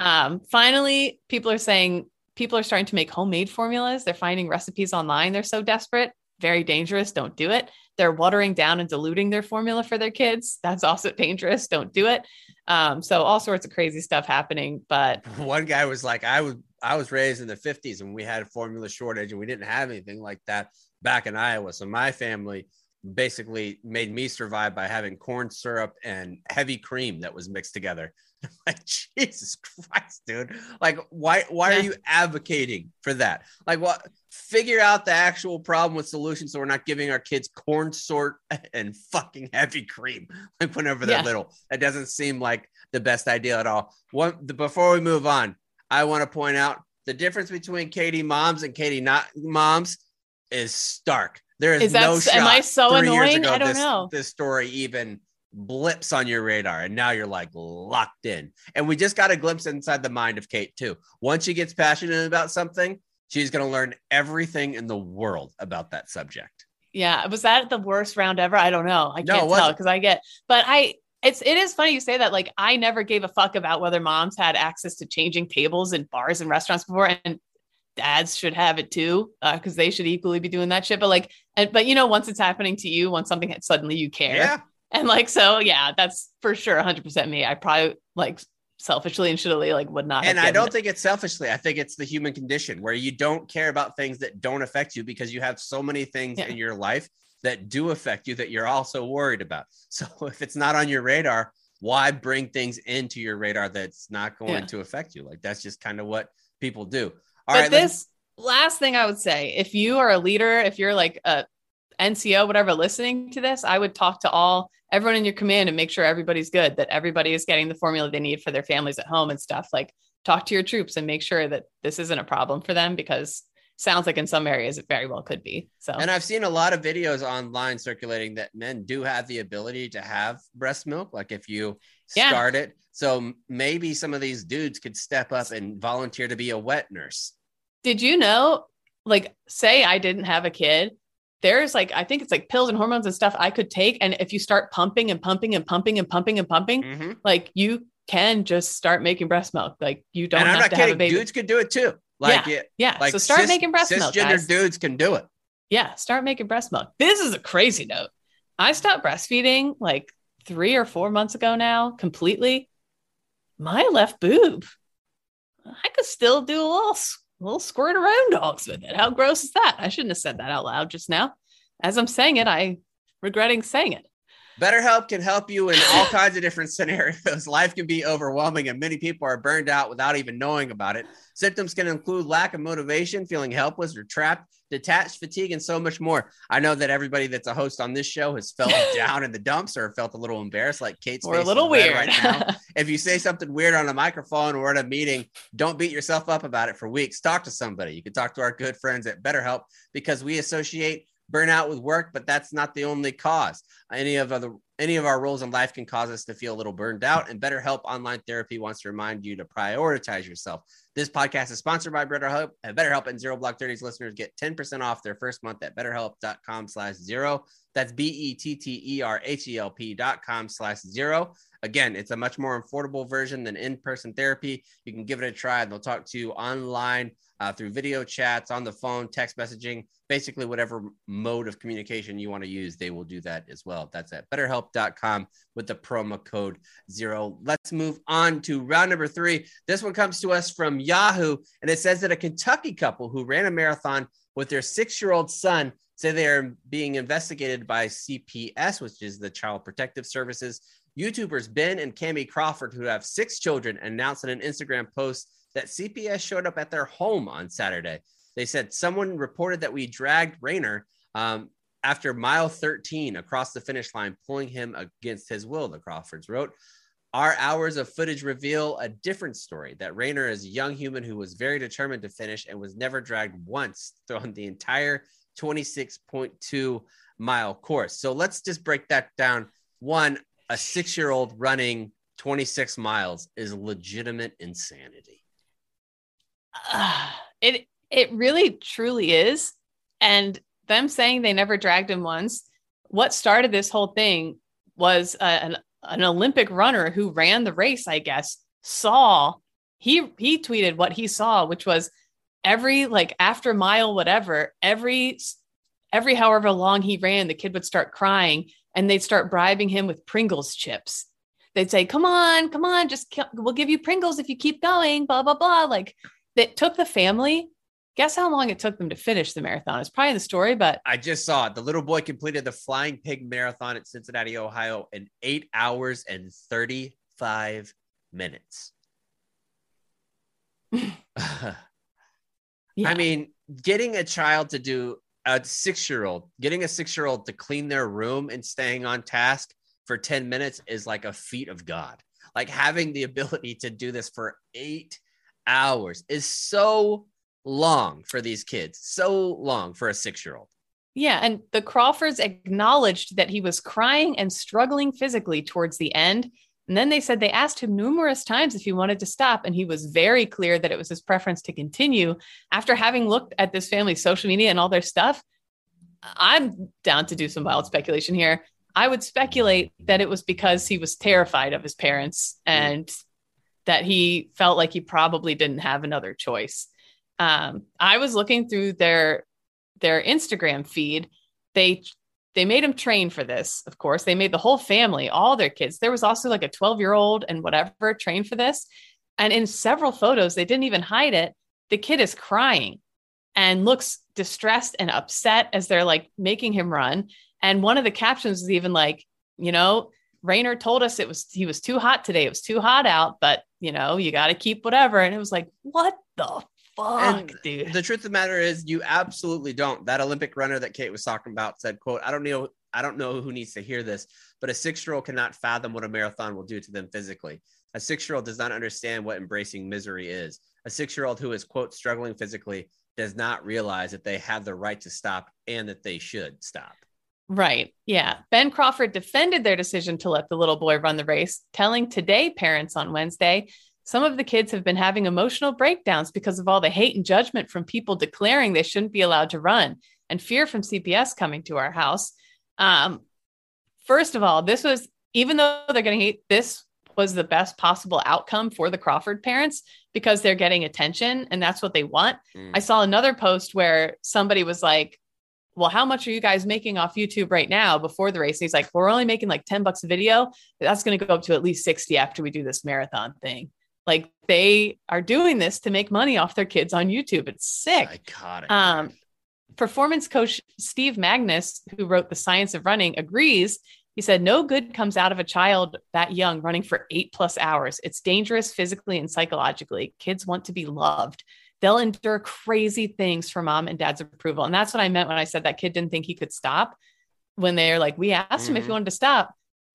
Finally, people are saying people are starting to make homemade formulas. They're finding recipes online. They're so desperate. Very dangerous. Don't do it. They're watering down and diluting their formula for their kids. That's also dangerous. Don't do it. So all sorts of crazy stuff happening. But one guy was like, I was raised in the 50s and we had a formula shortage and we didn't have anything like that back in Iowa. So my family basically made me survive by having corn syrup and heavy cream that was mixed together. Like, Jesus Christ, dude. Like, why are you advocating for that? Like, what? Figure out the actual problem with solutions so we're not giving our kids corn syrup and fucking heavy cream like whenever they're little. That doesn't seem like the best idea at all. Before we move on, I want to point out the difference between Katie moms and Katie not moms is stark. There is no shot. Am I so 3 years annoying? ago, I don't know. This story even blips on your radar and now you're like locked in. And we just got a glimpse inside the mind of Kate too. Once she gets passionate about something, she's going to learn everything in the world about that subject. Yeah. Was that the worst round ever? I don't know. I can't tell because it is funny you say that. Like, I never gave a fuck about whether moms had access to changing tables in bars and restaurants before, and dads should have it too, because they should equally be doing that shit. But but you know, once it's happening to you, once something suddenly you care. Yeah. And like, so yeah, that's for sure 100% me. I probably like selfishly and shittily like would not. And I don't think it's selfishly. I think it's the human condition where you don't care about things that don't affect you because you have so many things in your life that do affect you that you're also worried about. So if it's not on your radar, why bring things into your radar that's not going to affect you? Like, that's just kind of what people do. But this last thing I would say, if you are a leader, if you're like a NCO, whatever, listening to this, I would talk to everyone in your command and make sure everybody's good, that everybody is getting the formula they need for their families at home and stuff. Like, talk to your troops and make sure that this isn't a problem for them, because it sounds like in some areas it very well could be. So, and I've seen a lot of videos online circulating that men do have the ability to have breast milk. Like, if you start it. So maybe some of these dudes could step up and volunteer to be a wet nurse. Did you know, like, say I didn't have a kid, there's like, I think it's like pills and hormones and stuff I could take. And if you start pumping and pumping and pumping and pumping and pumping, like you can just start making breast milk. Like you don't have to have a baby. Dudes could do it too. Like, yeah. Like so start making breast milk. Cisgender dudes can do it. Yeah. Start making breast milk. This is a crazy note. I stopped breastfeeding like 3 or 4 months ago now, completely. My left boob, I could still do a little squirt around dogs with it. How gross is that? I shouldn't have said that out loud just now. As I'm saying it, I'm regretting saying it. BetterHelp can help you in all kinds of different scenarios. Life can be overwhelming and many people are burned out without even knowing about it. Symptoms can include lack of motivation, feeling helpless or trapped, detached, fatigue, and so much more. I know that everybody that's a host on this show has felt down in the dumps or felt a little embarrassed, like Kate's or a little weird right now. If you say something weird on a microphone or at a meeting, don't beat yourself up about it for weeks. Talk to somebody. You can talk to our good friends at BetterHelp because we associate burnout with work, but that's not the only cause. Any of our roles in life can cause us to feel a little burned out, and BetterHelp Online Therapy wants to remind you to prioritize yourself. This podcast is sponsored by BetterHelp, and Zero Block 30's listeners get 10% off their first month at betterhelp.com/zero. That's BetterHelp.com/zero. Again, it's a much more affordable version than in-person therapy. You can give it a try, and they'll talk to you online through video chats, on the phone, text messaging, basically whatever mode of communication you want to use, they will do that as well. That's at betterhelp.com with the promo code 0. Let's move on to round number 3. This one comes to us from Yahoo, and it says that a Kentucky couple who ran a marathon with their 6-year-old son say they are being investigated by CPS, which is the Child Protective Services. YouTubers Ben and Cammie Crawford, who have 6 children, announced in an Instagram post that CPS showed up at their home on Saturday. They said someone reported that we dragged Rainer after mile 13 across the finish line, pulling him against his will, the Crawfords wrote. Our hours of footage reveal a different story, that Rainer is a young human who was very determined to finish and was never dragged once throughout the entire 26.2 mile course. So let's just break that down. One, a 6-year-old running 26 miles is legitimate insanity. It really truly is. And them saying they never dragged him once, what started this whole thing was an Olympic runner who ran the race, I guess, he tweeted what he saw, which was every like after mile, whatever, every however long he ran, the kid would start crying and they'd start bribing him with Pringles chips. They'd say, come on, we'll give you Pringles if you keep going, blah, blah, blah. Like that took the family. Guess how long it took them to finish the marathon? It's probably the story, but I just saw it. The little boy completed the Flying Pig Marathon at Cincinnati, Ohio in 8 hours and 35 minutes. yeah. I mean, getting a 6-year-old to clean their room and staying on task for 10 minutes is like a feat of God. Like having the ability to do this for 8 hours is so long for these kids, so long for a 6-year-old. Yeah. And the Crawfords acknowledged that he was crying and struggling physically towards the end. And then they said they asked him numerous times if he wanted to stop. And he was very clear that it was his preference to continue. After having looked at this family's social media and all their stuff, I'm down to do some wild speculation here. I would speculate that it was because he was terrified of his parents and that he felt like he probably didn't have another choice. I was looking through their Instagram feed. They made him train for this. Of course, they made the whole family, all their kids. There was also like a 12-year-old and whatever trained for this. And in several photos, they didn't even hide it. The kid is crying and looks distressed and upset as they're like making him run. And one of the captions was even like, Rainer told us he was too hot today. It was too hot out, but you got to keep whatever. And it was like, what the fuck, dude? The truth of the matter is you absolutely don't. That Olympic runner that Kate was talking about said, quote, I don't know who needs to hear this, but a 6-year-old cannot fathom what a marathon will do to them physically. A 6-year-old does not understand what embracing misery is. A 6-year-old who is, quote, struggling physically does not realize that they have the right to stop and that they should stop. Right. Yeah. Ben Crawford defended their decision to let the little boy run the race, telling Today parents on Wednesday Some of the kids have been having emotional breakdowns because of all the hate and judgment from people declaring they shouldn't be allowed to run, and fear from CPS coming to our house. First of all, this was, even though they're getting hate, this was the best possible outcome for the Crawford parents because they're getting attention and that's what they want. I saw another post where somebody was like, well, how much are you guys making off YouTube right now before the race? And he's like, well, we're only making like $10 a video. That's going to go up to at least 60 after we do this marathon thing. Like, they are doing this to make money off their kids on YouTube. It's sick. Iconic. Performance coach Steve Magnus, who wrote The Science of Running, agrees. He said, no good comes out of a child that young running for 8+ hours. It's dangerous physically and psychologically. Kids want to be loved. They'll endure crazy things for mom and dad's approval. And that's what I meant when I said that kid didn't think he could stop. When they're like, we asked him if he wanted to stop.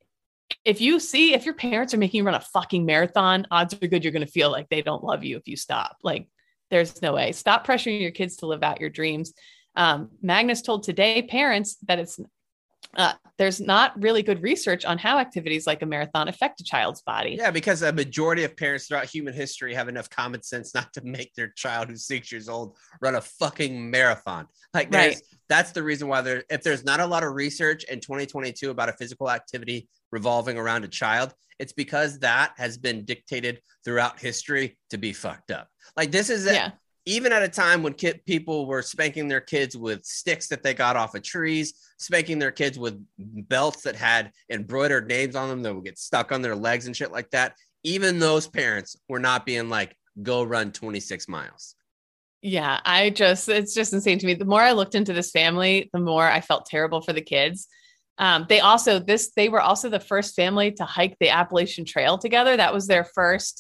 If your parents are making you run a fucking marathon, odds are good you're going to feel like they don't love you if you stop. Like, there's no way. Stop pressuring your kids to live out your dreams. Magnus told Today parents that there's not really good research on how activities like a marathon affect a child's body. Yeah, because a majority of parents throughout human history have enough common sense not to make their child who's 6 years old run a fucking marathon. Like, that's the reason why if there's not a lot of research in 2022 about a physical activity revolving around a child, it's because that has been dictated throughout history to be fucked up. Like, this is even at a time when people were spanking their kids with sticks that they got off of trees, spanking their kids with belts that had embroidered names on them that would get stuck on their legs and shit like that. Even those parents were not being like, go run 26 miles. Yeah, it's just insane to me. The more I looked into this family, the more I felt terrible for the kids. They were also the first family to hike the Appalachian Trail together. That was their first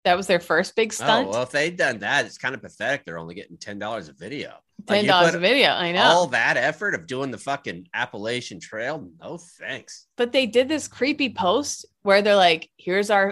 big stunt. Oh, well, if they'd done that, it's kind of pathetic. They're only getting $10 a video. $10 a video. I know. All that effort of doing the fucking Appalachian Trail. No thanks. But they did this creepy post where they're like, here's all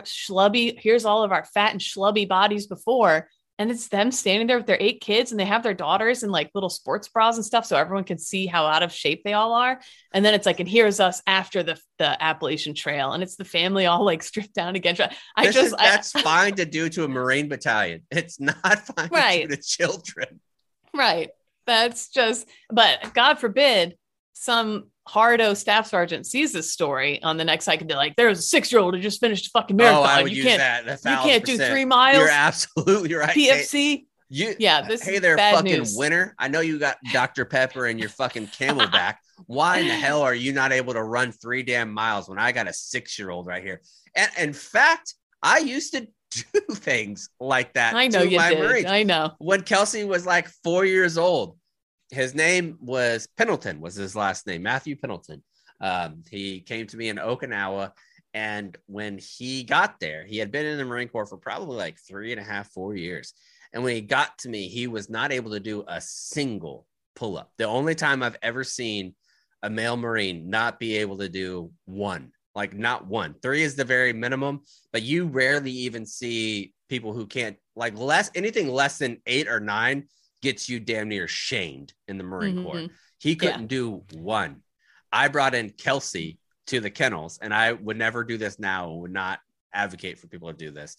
of our fat and schlubby bodies before. And it's them standing there with their 8 kids, and they have their daughters in like little sports bras and stuff, so everyone can see how out of shape they all are. And then it's like, and here's us after the Appalachian Trail, and it's the family all like stripped down again. That's fine to do to a Marine battalion. It's not fine to do to children. Right. That's just, but God forbid some hardo staff sergeant sees this story on the next hike and they're like, there's a 6-year-old who just finished a fucking marathon. I would use that. You can't do 3 miles. You're absolutely right. PFC. Hey there, fucking news. Winner. I know you got Dr. Pepper and your fucking Camelback. Why in the hell are you not able to run 3 damn miles when I got a 6-year-old right here? And in fact, I used to do things like that. I know you did. Marines. I know. When Kelsey was like 4 years old, his name was Pendleton, was his last name, Matthew Pendleton. He came to me in Okinawa. And when he got there, he had been in the Marine Corps for probably like 3.5, 4 years. And when he got to me, he was not able to do a single pull-up. The only time I've ever seen a male Marine not be able to do one, like not one. 3 is the very minimum, but you rarely even see people who can't, like anything less than 8 or 9 gets you damn near shamed in the Marine Corps. He couldn't do one. I brought in Kelsey to the kennels, and I would never do this now, would not advocate for people to do this.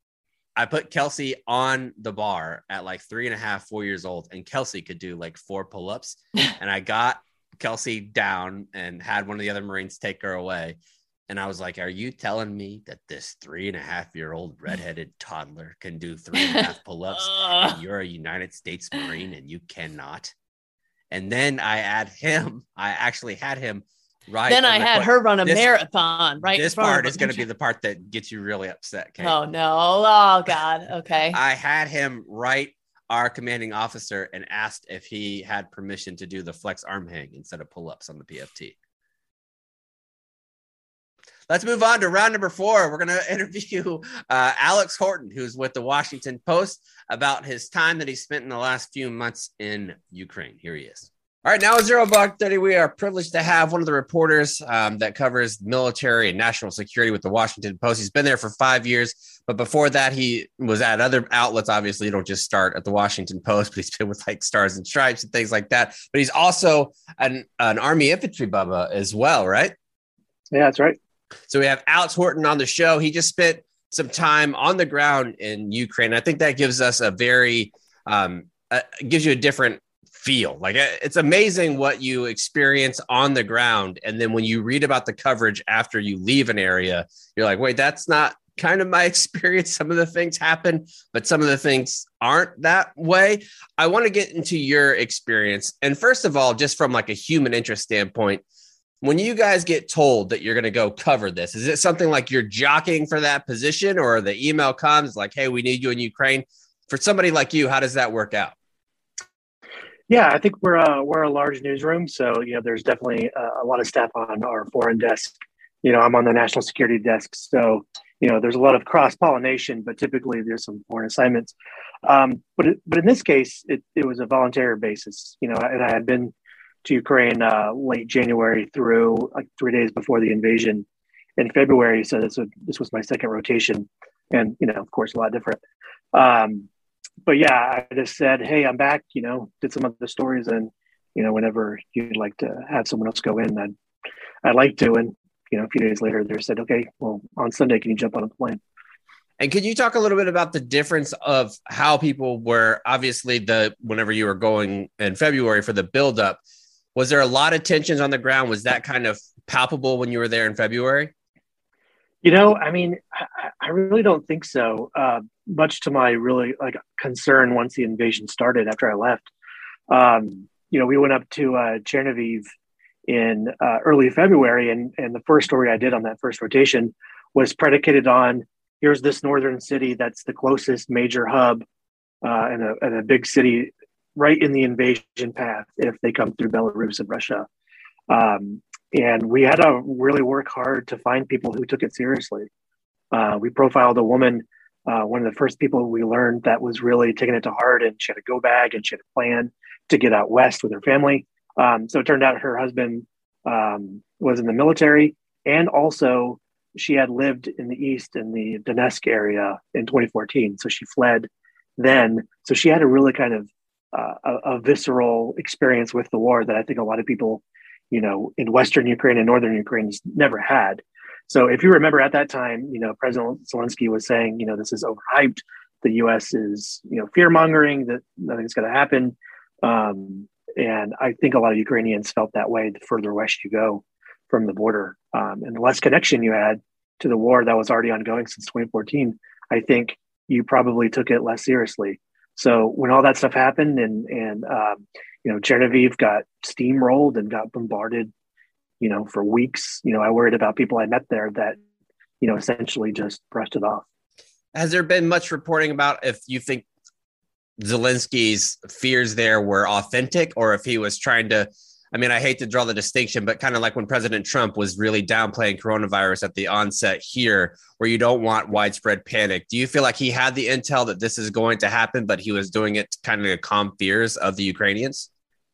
I put Kelsey on the bar at like 3.5, 4 years old, and Kelsey could do like 4 pull-ups. And I got Kelsey down and had one of the other Marines take her away. And I was like, are you telling me that this 3.5-year-old redheaded toddler can do 3.5 pull-ups and you're a United States Marine and you cannot? And then I actually had him right. Then I had her run a marathon, right? This part is going to be the part that gets you really upset, Kate. Oh, no. Oh, God. Okay. I had him write our commanding officer and asked if he had permission to do the flex arm hang instead of pull-ups on the PFT. Let's move on to round number 4. We're going to interview Alex Horton, who's with the Washington Post, about his time that he spent in the last few months in Ukraine. Here he is. All right, now at Zero Buck 30, we are privileged to have one of the reporters that covers military and national security with the Washington Post. He's been there for 5 years, but before that, he was at other outlets. Obviously, you don't just start at the Washington Post, but he's been with like Stars and Stripes and things like that. But he's also an Army infantry bubba as well, right? Yeah, that's right. So we have Alex Horton on the show. He just spent some time on the ground in Ukraine. I think that gives us a very, gives you a different feel. Like it's amazing what you experience on the ground. And then when you read about the coverage after you leave an area, you're like, wait, that's not kind of my experience. Some of the things happen, but some of the things aren't that way. I want to get into your experience. And first of all, just from like a human interest standpoint, when you guys get told that you're going to go cover this, is it something like you're jockeying for that position, or the email comes like, hey, we need you in Ukraine? For somebody like you, how does that work out? Yeah, I think we're a large newsroom, so there's definitely a lot of staff on our foreign desk. I'm on the national security desk, so there's a lot of cross pollination, but typically there's some foreign assignments. But in this case, it was a voluntary basis. And I had been to Ukraine late January through like 3 days before the invasion in February. So this was my second rotation, and of course a lot different. But yeah, I just said, hey, I'm back. Did some of the stories, and whenever you'd like to have someone else go in, I'd like to. And a few days later, they said, okay, well, on Sunday, can you jump on a plane? And could you talk a little bit about the difference of how people were, obviously whenever you were going in February for the buildup, was there a lot of tensions on the ground? Was that kind of palpable when you were there in February? I really don't think so. Much to my really concern once the invasion started after I left. We went up to Chernihiv in early February, and the first story I did on that first rotation was predicated on, here's this northern city that's the closest major hub and a big city right in the invasion path if they come through Belarus and Russia. And we had to really work hard to find people who took it seriously. We profiled a woman, one of the first people we learned that was really taking it to heart, and she had a go bag and she had a plan to get out west with her family. So it turned out her husband was in the military, and also she had lived in the East in the Donetsk area in 2014. So she fled then. So she had a really kind of a visceral experience with the war that I think a lot of people, in Western Ukraine and Northern Ukraine never had. So if you remember at that time, President Zelensky was saying, this is overhyped. The U.S. is, fear mongering that nothing's going to happen. And I think a lot of Ukrainians felt that way the further west you go from the border. And the less connection you had to the war that was already ongoing since 2014, I think you probably took it less seriously. So when all that stuff happened and Chernihiv got steamrolled and got bombarded, for weeks, I worried about people I met there that, essentially just brushed it off. Has there been much reporting about if you think Zelensky's fears there were authentic, or if he was trying to, I hate to draw the distinction, but kind of like when President Trump was really downplaying coronavirus at the onset here, where you don't want widespread panic. Do you feel like he had the intel that this is going to happen, but he was doing it kind of to calm fears of the Ukrainians?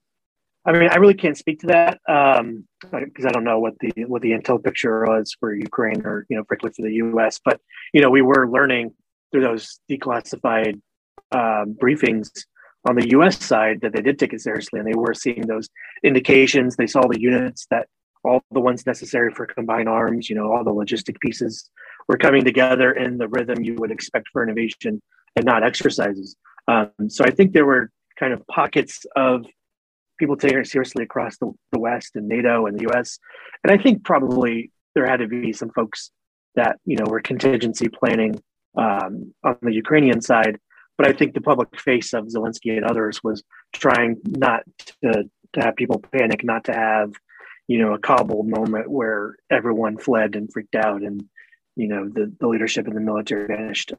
I really can't speak to that because I don't know what the intel picture was for Ukraine or, particularly for the U.S. But, we were learning through those declassified briefings on the U.S. side that they did take it seriously, and they were seeing those indications. They saw the units, that all the ones necessary for combined arms, all the logistic pieces were coming together in the rhythm you would expect for an invasion and not exercises. So I think there were kind of pockets of people taking it seriously across the West and NATO and the U.S. And I think probably there had to be some folks that, were contingency planning on the Ukrainian side. But I think the public face of Zelensky and others was trying not to have people panic, not to have, a Kabul moment where everyone fled and freaked out and, the leadership in the military vanished.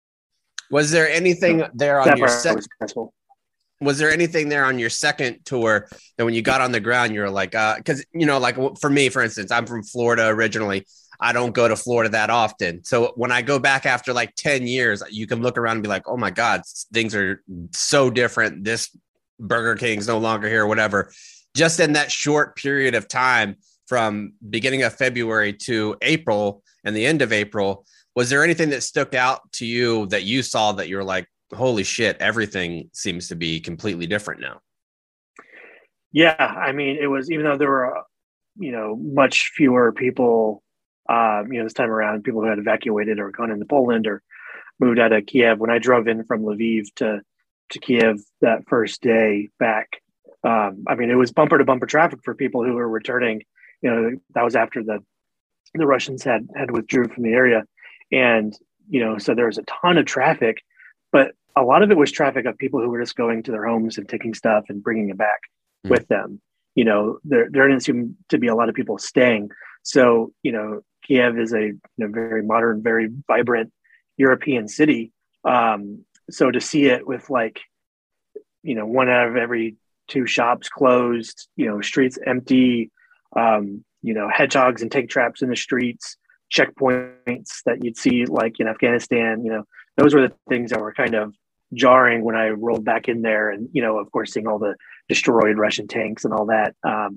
Was there anything there on your second? Was there anything there on your second tour that when you got on the ground, you were like, because, like for me, for instance, I'm from Florida originally. I don't go to Florida that often. So when I go back after like 10 years, you can look around and be like, oh my God, things are so different. This Burger King's no longer here or whatever. Just in that short period of time from beginning of February to April and the end of April, was there anything that stuck out to you that you saw that you're like, holy shit, everything seems to be completely different now? Yeah. It was, even though there were, much fewer people This time around, people who had evacuated or gone into Poland or moved out of Kiev. When I drove in from Lviv to Kiev that first day back, it was bumper to bumper traffic for people who were returning. That was after the Russians had withdrew from the area. And, so there was a ton of traffic, but a lot of it was traffic of people who were just going to their homes and taking stuff and bringing it back with them. There didn't seem to be a lot of people staying. So, Kiev is a very modern, very vibrant European city. So to see it with one out of every two shops closed, streets empty, hedgehogs and tank traps in the streets, checkpoints that you'd see like in Afghanistan, those were the things that were kind of jarring when I rolled back in there. And, of course, seeing all the destroyed Russian tanks and all that,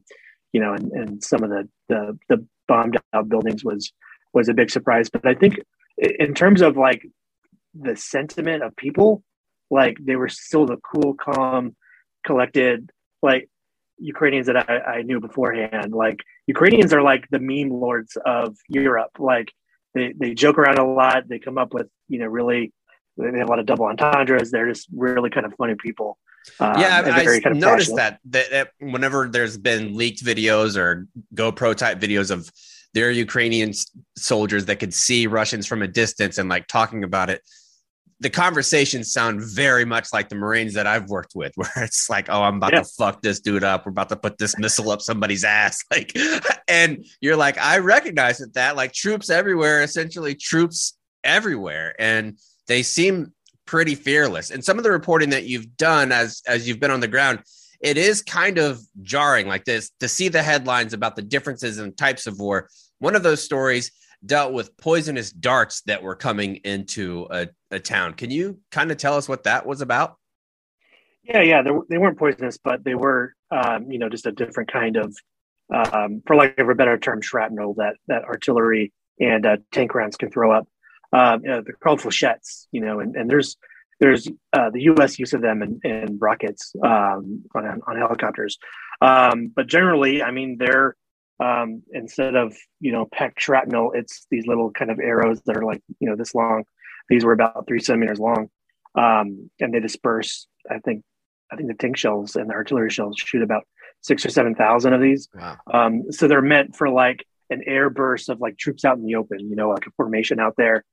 and some of the bombed out buildings was a big surprise. But I think in terms of like the sentiment of people, like they were still the cool, calm, collected, like Ukrainians that I knew beforehand. Like Ukrainians are like the meme lords of Europe. Like they joke around a lot. They come up with, really, they have a lot of double entendres. They're just really kind of funny people. I noticed that whenever there's been leaked videos or GoPro type videos of their Ukrainian soldiers that could see Russians from a distance and like talking about it, the conversations sound very much like the Marines that I've worked with, where it's like, oh, I'm about to fuck this dude up. We're about to put this missile up somebody's ass. Like, and you're like, I recognize that like troops everywhere, essentially troops everywhere. And they seem pretty fearless. And some of the reporting that you've done as you've been on the ground, it is kind of jarring like this to see the headlines about the differences in types of war. One of those stories dealt with poisonous darts that were coming into a town. Can you kind of tell us what that was about? Yeah. They weren't poisonous, but they were, just a different kind of, for lack of a better term, shrapnel that artillery and tank rounds can throw up. They're called flechettes, and there's the U.S. use of them in rockets on helicopters. But generally, they're instead of packed shrapnel, it's these little kind of arrows that are like this long. These were about 3 centimeters long, and they disperse. I think the tank shells and the artillery shells shoot about 6,000 or 7,000 of these. Wow. So they're meant for like an air burst of like troops out in the open, like a formation out there,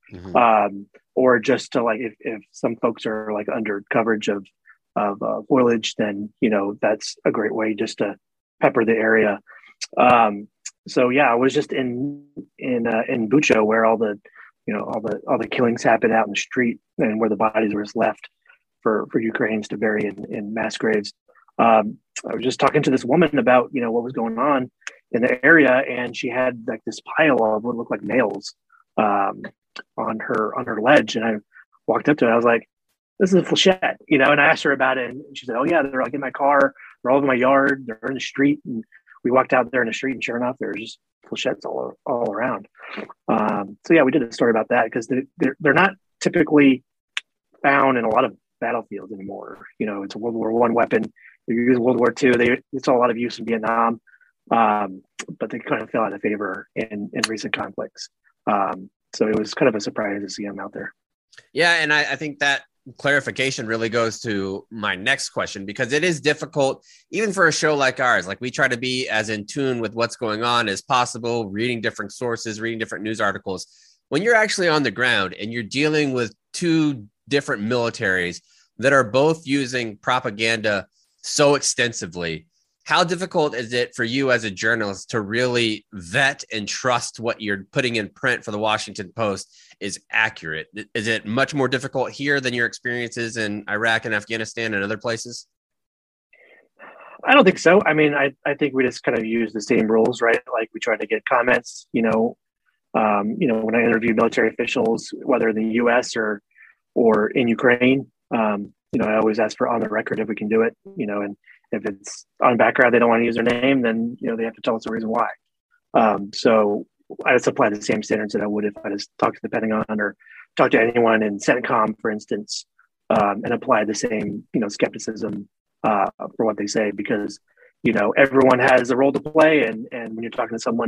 or just to like if some folks are like under coverage of foliage, then that's a great way just to pepper the area. So yeah, I was just in Bucha where all the killings happened out in the street and where the bodies were just left for Ukrainians to bury in mass graves. I was just talking to this woman about what was going on in the area, and she had like this pile of what looked like nails on her ledge, and I walked up to it. I was like, "This is a flechette," and I asked her about it, and she said, "Oh yeah, they're like in my car, they're all over my yard, they're in the street." And we walked out there in the street, and sure enough, there's just flechettes all around. So yeah, we did a story about that because they're not typically found in a lot of battlefields anymore. It's a World War I weapon. They use World War II. They saw a lot of use in Vietnam, but they kind of fell out of favor in recent conflicts. So it was kind of a surprise to see them out there. Yeah, and I think that clarification really goes to my next question, because it is difficult, even for a show like ours. Like, we try to be as in tune with what's going on as possible, reading different sources, reading different news articles. When you're actually on the ground and you're dealing with two different militaries that are both using propaganda so extensively, how difficult is it for you as a journalist to really vet and trust what you're putting in print for the Washington Post is accurate? Is it much more difficult here than your experiences in Iraq and Afghanistan and other places? I don't think so. I think we just kind of use the same rules, right? Like, we try to get comments, when I interview military officials, whether in the U.S. or in Ukraine, I always ask for on the record if we can do it, and if it's on background, they don't want to use their name, then, they have to tell us the reason why. So I just apply the same standards that I would if I just talked to the Pentagon or talked to anyone in CENTCOM, for instance, and apply the same, skepticism for what they say, because, everyone has a role to play. And when you're talking to someone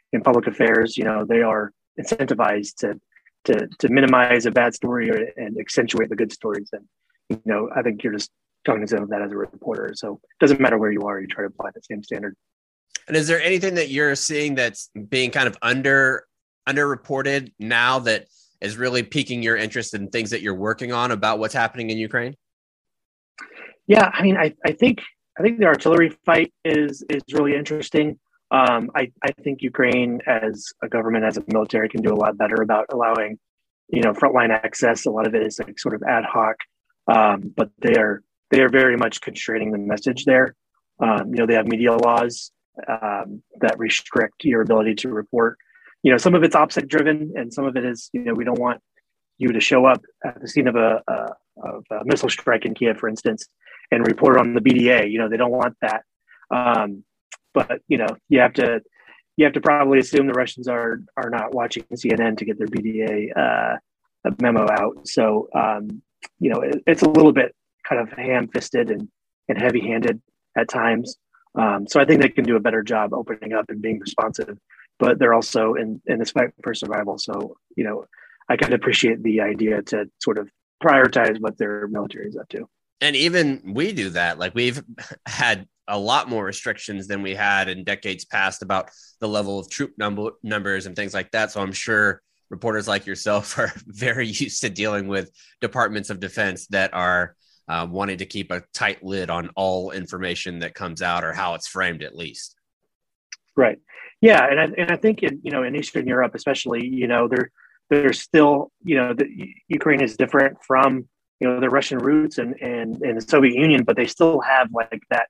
in public affairs, they are incentivized to minimize a bad story and accentuate the good stories. And, I think you're just cognizant of that as a reporter. So it doesn't matter where you are, you try to apply the same standard. And is there anything that you're seeing that's being kind of underreported now that is really piquing your interest in things that you're working on about what's happening in Ukraine? Yeah, I mean, I think the artillery fight is really interesting. I think Ukraine as a government, as a military, can do a lot better about allowing, frontline access. A lot of it is like sort of ad hoc, but they are very much constraining the message there. They have media laws that restrict your ability to report. Some of it's OPSEC driven, and some of it is, we don't want you to show up at the scene of a missile strike in Kiev, for instance, and report on the BDA. They don't want that. But you have to probably assume the Russians are not watching CNN to get their BDA memo out. So it's a little bit kind of ham-fisted and heavy-handed at times. So I think they can do a better job opening up and being responsive. But they're also in this fight for survival. So I can appreciate the idea to sort of prioritize what their military is up to. And even we do that. Like, we've had a lot more restrictions than we had in decades past about the level of troop numbers and things like that. So I'm sure reporters like yourself are very used to dealing with departments of defense that are wanting to keep a tight lid on all information that comes out, or how it's framed, at least. Right. Yeah. And I think in Eastern Europe, especially, there's still, the Ukraine is different from, the Russian roots and the Soviet Union, but they still have like that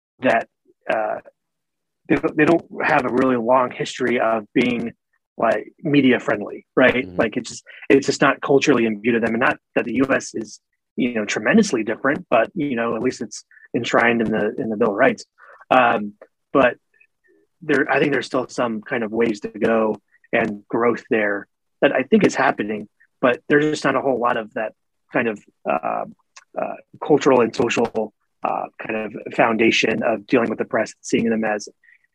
they don't have a really long history of being like media friendly, right? Mm-hmm. Like it's just not culturally imbued to them. And not that the US is, tremendously different, but at least it's enshrined in the Bill of Rights. But I think there's still some kind of ways to go and growth there that I think is happening, but there's just not a whole lot of that kind of cultural and social kind of foundation of dealing with the press, seeing them as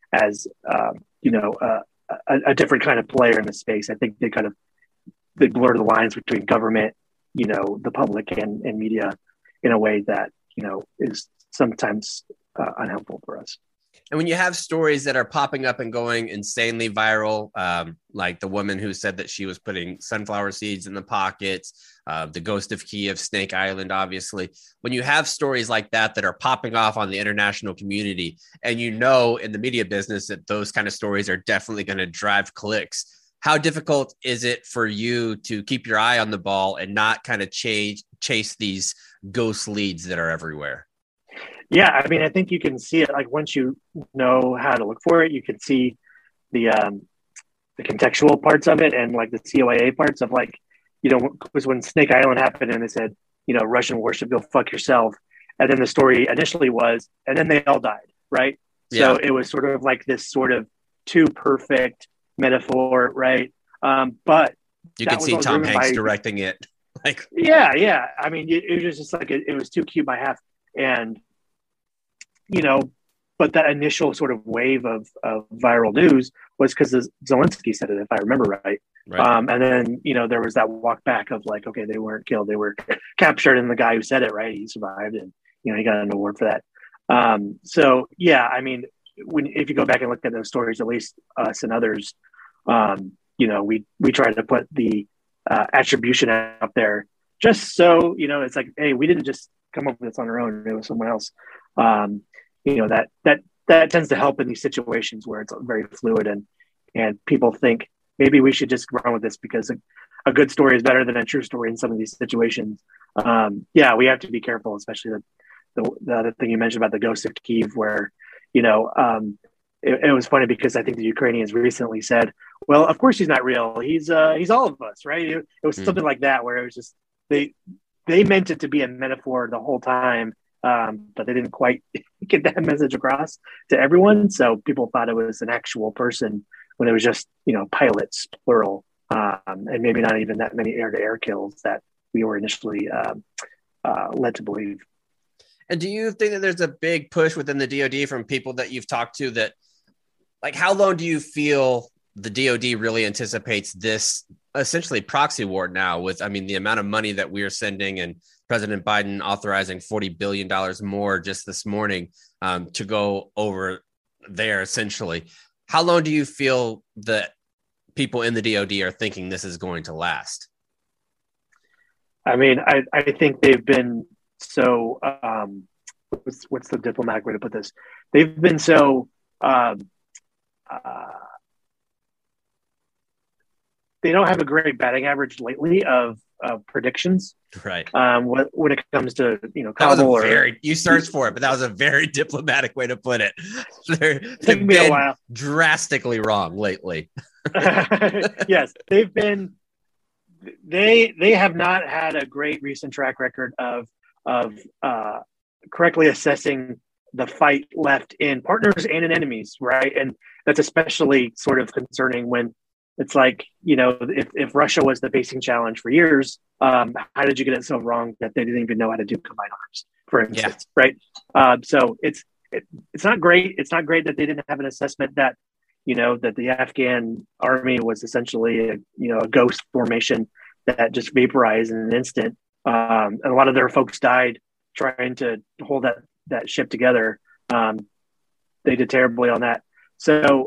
a different kind of player in the space. I think they blur the lines between government, the public and media in a way that, is sometimes unhelpful for us. And when you have stories that are popping up and going insanely viral, like the woman who said that she was putting sunflower seeds in the pockets, the ghost of Kiev, Snake Island, obviously, when you have stories like that are popping off on the international community, and in the media business that those kind of stories are definitely going to drive clicks, how difficult is it for you to keep your eye on the ball and not kind of chase these ghost leads that are everywhere? Yeah, I mean, I think you can see it. Like, once you know how to look for it, you can see the contextual parts of it, and like the CYA parts of, like, was when Snake Island happened and they said, Russian warship, go fuck yourself. And then the story initially was, and then they all died, right? Yeah. So it was sort of like this sort of too perfect metaphor, right? But you can see Tom Hanks directing it. Like, yeah. I mean, it was just like it was too cute by half, and but that initial sort of wave of viral news was because Zelensky said it, if I remember right. And then, there was that walk back of like, okay, they weren't killed, they were captured, and the guy who said it, right, he survived, and, he got an award for that. So, yeah, I mean, if you go back and look at those stories, at least us and others, we try to put the attribution out there just so, it's like, hey, we didn't just come up with this on our own, it was someone else. That tends to help in these situations where it's very fluid and people think maybe we should just run with this because a good story is better than a true story in some of these situations. Yeah, we have to be careful, especially the other thing you mentioned about the ghost of Kiev, where, it was funny because I think the Ukrainians recently said, well, of course he's not real. He's all of us, right? It was something like that, where it was just, they meant it to be a metaphor the whole time. But they didn't quite get that message across to everyone. So people thought it was an actual person when it was just, pilots, plural, and maybe not even that many air-to-air kills that we were initially led to believe. And do you think that there's a big push within the DoD from people that you've talked to that, like, how long do you feel the DoD really anticipates this essentially proxy war now with, I mean, the amount of money that we are sending and President Biden authorizing $40 billion more just this morning to go over there essentially. How long do you feel that people in the DoD are thinking this is going to last? I mean, I think they've been so, what's the diplomatic way to put this? They've been so, they don't have a great batting average lately of predictions. Right. When it comes to, Kabul you searched for it, but that was a very diplomatic way to put it. They've been a while. Drastically wrong lately. Yes, they've been. They have not had a great recent track record of correctly assessing the fight left in partners and in enemies, right? And that's especially sort of concerning when it's like, if Russia was the facing challenge for years, how did you get it so wrong that they didn't even know how to do combined arms, for instance, right? So it's not great. It's not great that they didn't have an assessment that, that the Afghan army was essentially a ghost formation that just vaporized in an instant. And a lot of their folks died trying to hold that ship together. They did terribly on that. So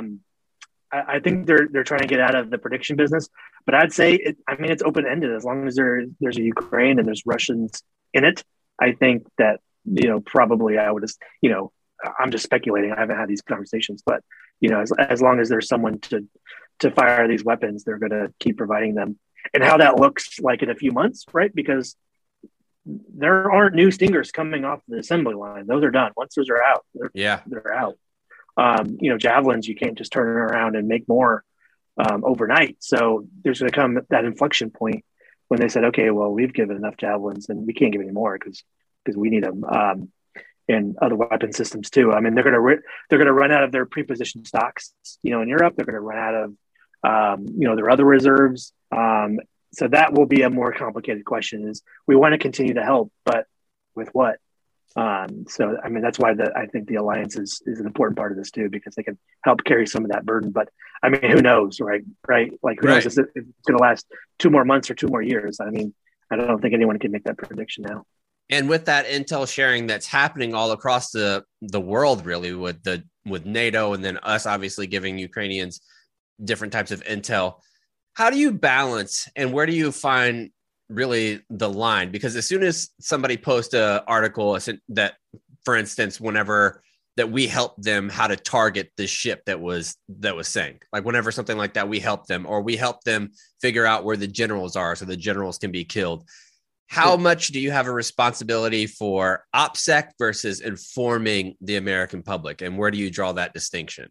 I think they're trying to get out of the prediction business, but I'd say it's open ended as long as there's a Ukraine and there's Russians in it. I think that probably I would just I'm just speculating. I haven't had these conversations, but as long as there's someone to fire these weapons, they're going to keep providing them. And how that looks like in a few months, right? Because there aren't new Stingers coming off the assembly line; those are done. Once those are out, they're out. Javelins, you can't just turn around and make more overnight. So there's going to come that inflection point when they said, okay, well, we've given enough javelins and we can't give any more because we need them. And other weapon systems too. I mean, they're going to run out of their pre-positioned stocks, in Europe. They're going to run out of, their other reserves. So that will be a more complicated question is we want to continue to help, but with what? So, I mean, that's why I think the alliance is an important part of this too, because they can help carry some of that burden. But I mean, who knows, right? Like who knows if it's going to last 2 more months or 2 more years? I mean, I don't think anyone can make that prediction now. And with that intel sharing that's happening all across the world, really, with NATO and then us obviously giving Ukrainians different types of intel, how do you balance and where do you find really the line? Because as soon as somebody posts an article that, for instance, whenever that we helped them how to target the ship that was sank, like whenever something like that, we help them or we help them figure out where the generals are so the generals can be killed. How much do you have a responsibility for OPSEC versus informing the American public? And where do you draw that distinction?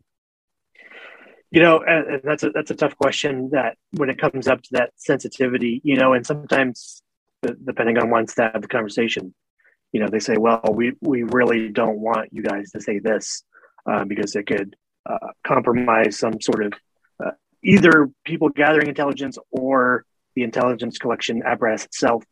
And that's a tough question that when it comes up to that sensitivity, and sometimes the Pentagon wants to have the conversation, they say, well, we really don't want you guys to say this because it could compromise some sort of either people gathering intelligence or the intelligence collection apparatus itself.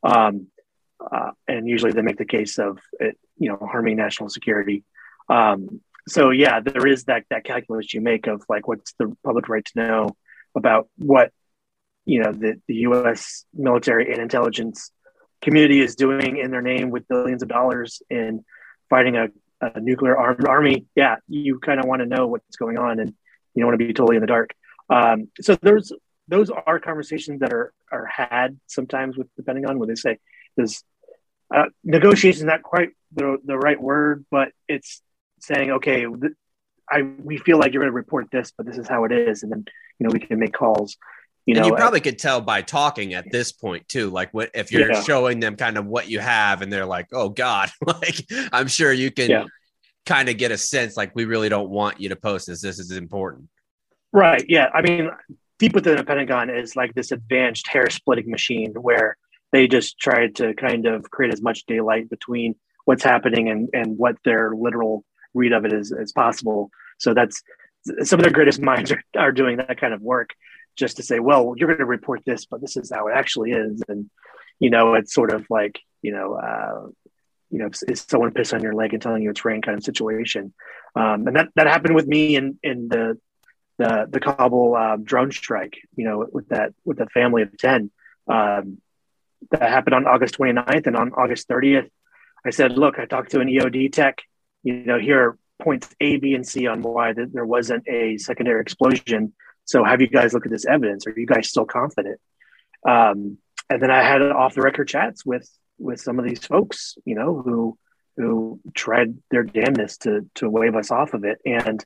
And usually they make the case of it, harming national security. So yeah, there is that calculus you make of like, what's the public right to know about what, the U.S. military and intelligence community is doing in their name with billions of dollars in fighting a nuclear armed army. Yeah, you kind of want to know what's going on and you don't want to be totally in the dark. So those are conversations that are had sometimes with the Pentagon where they say there's negotiation is not quite the right word, but it's saying, okay, we feel like you're going to report this, but this is how it is. And then, we can make calls, and you probably could tell by talking at this point too, like what, if you're showing them kind of what you have and they're like, oh God, like I'm sure you can kind of get a sense, like, we really don't want you to post this. This is important. Right. Yeah. I mean, deep within the Pentagon is like this advanced hair splitting machine where they just try to kind of create as much daylight between what's happening and what their literal read of it is as possible. So that's some of their greatest minds are doing that kind of work just to say, well, you're going to report this, but this is how it actually is. And, it's sort of like, is someone piss on your leg and telling you it's rain kind of situation. And that happened with me in the the Kabul drone strike, with the family of 10. That happened on August 29th, and on August 30th, I said, look, I talked to an EOD tech, here are points A, B, and C on why there wasn't a secondary explosion. So have you guys look at this evidence? Are you guys still confident? And then I had off the record chats with some of these folks, who tried their damnness to wave us off of it. And,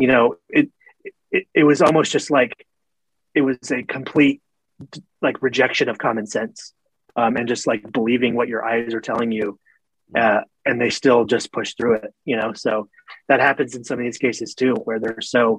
it was almost just like it was a complete like rejection of common sense, and just like believing what your eyes are telling you. And they still just push through it, so that happens in some of these cases too, where they're so,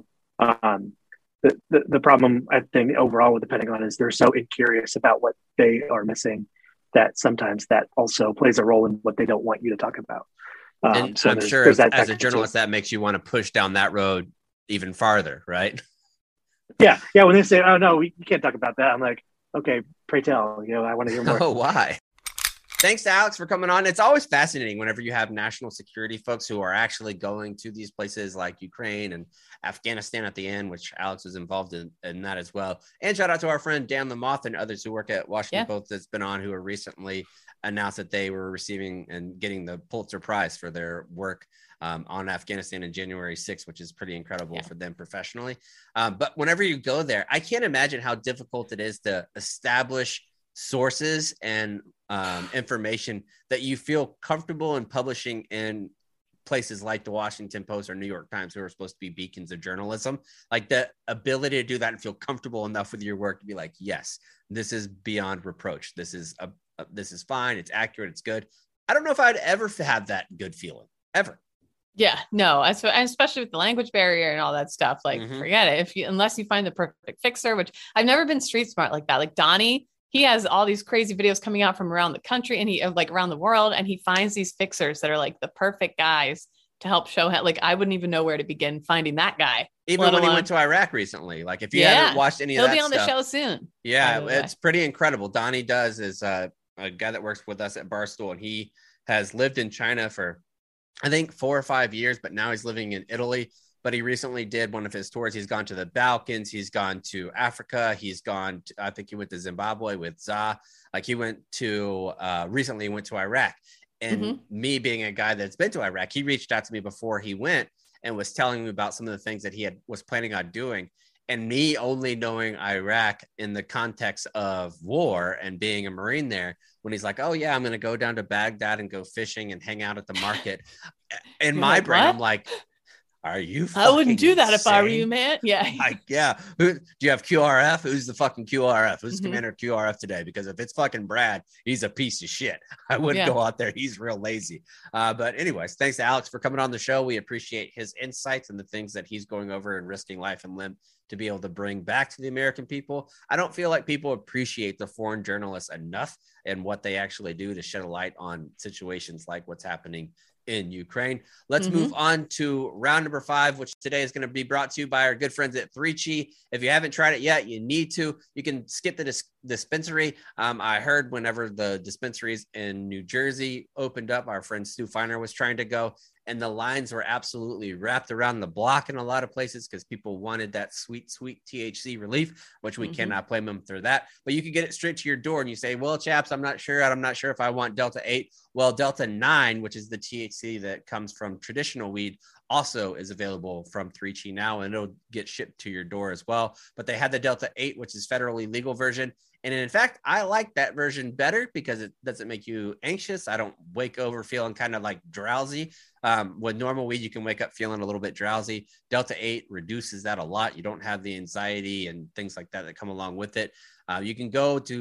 the problem I think overall with the Pentagon is they're so incurious about what they are missing that sometimes that also plays a role in what they don't want you to talk about. And so I'm sure as a journalist, that makes you want to push down that road even farther, right? Yeah. When they say, "Oh no, you can't talk about that," I'm like, "Okay, pray tell." I want to hear more. Oh, why? Thanks to Alex for coming on. It's always fascinating whenever you have national security folks who are actually going to these places like Ukraine and Afghanistan at the end, which Alex was involved in that as well. And shout out to our friend Dan Lamoth and others who work at Washington Post that's been on, who are recently announced that they were receiving and getting the Pulitzer Prize for their work on Afghanistan in January 6th, which is pretty incredible for them professionally. But whenever you go there, I can't imagine how difficult it is to establish sources and information that you feel comfortable in publishing in places like the Washington Post or New York Times, who are supposed to be beacons of journalism. Like the ability to do that and feel comfortable enough with your work to be like, yes, this is beyond reproach. This is fine. It's accurate. It's good. I don't know if I'd ever have that good feeling ever. Yeah, no, especially with the language barrier and all that stuff, like forget it. Unless you find the perfect fixer, which I've never been street smart like that. Like Donnie, he has all these crazy videos coming out from around the country and like around the world. And he finds these fixers that are like the perfect guys to help show him. Like, I wouldn't even know where to begin finding that guy. Even when he went to Iraq recently, like if you haven't watched any of that, he'll be on the show soon. Yeah. It's pretty incredible. Donnie is a guy that works with us at Barstool, and he has lived in China for, I think, 4 or 5 years, but now he's living in Italy. But he recently did one of his tours. He's gone to the Balkans. He's gone to Africa. He's gone to, I think he went to Zimbabwe with Za. Like he went to, recently went to Iraq. And me being a guy that's been to Iraq, he reached out to me before he went and was telling me about some of the things that he was planning on doing. And me only knowing Iraq in the context of war and being a Marine there, when he's like, oh yeah, I'm going to go down to Baghdad and go fishing and hang out at the market. In my brain, I'm like, are you I wouldn't do that insane? If I were you, man. Yeah. Like, yeah. Do you have QRF? Who's the fucking QRF? Who's Commander QRF today? Because if it's fucking Brad, he's a piece of shit. I wouldn't go out there. He's real lazy. But anyways, thanks to Alex for coming on the show. We appreciate his insights and the things that he's going over and risking life and limb to be able to bring back to the American people. I don't feel like people appreciate the foreign journalists enough and what they actually do to shed a light on situations like what's happening in Ukraine. Let's move on to round number 5, which today is going to be brought to you by our good friends at 3Chi. If you haven't tried it yet, you need to. You can skip the dispensary. I heard whenever the dispensaries in New Jersey opened up, our friend Stu Feiner was trying to go, and the lines were absolutely wrapped around the block in a lot of places because people wanted that sweet, sweet THC relief, which we cannot blame them for that. But you can get it straight to your door and you say, well, chaps, I'm not sure if I want Delta 8. Well, Delta 9, which is the THC that comes from traditional weed, also is available from 3Chi now, and it'll get shipped to your door as well. But they had the Delta 8, which is federally legal version. And in fact, I like that version better because it doesn't make you anxious. I don't wake over feeling kind of like drowsy. With normal weed, you can wake up feeling a little bit drowsy. Delta 8 reduces that a lot. You don't have the anxiety and things like that come along with it. You can go to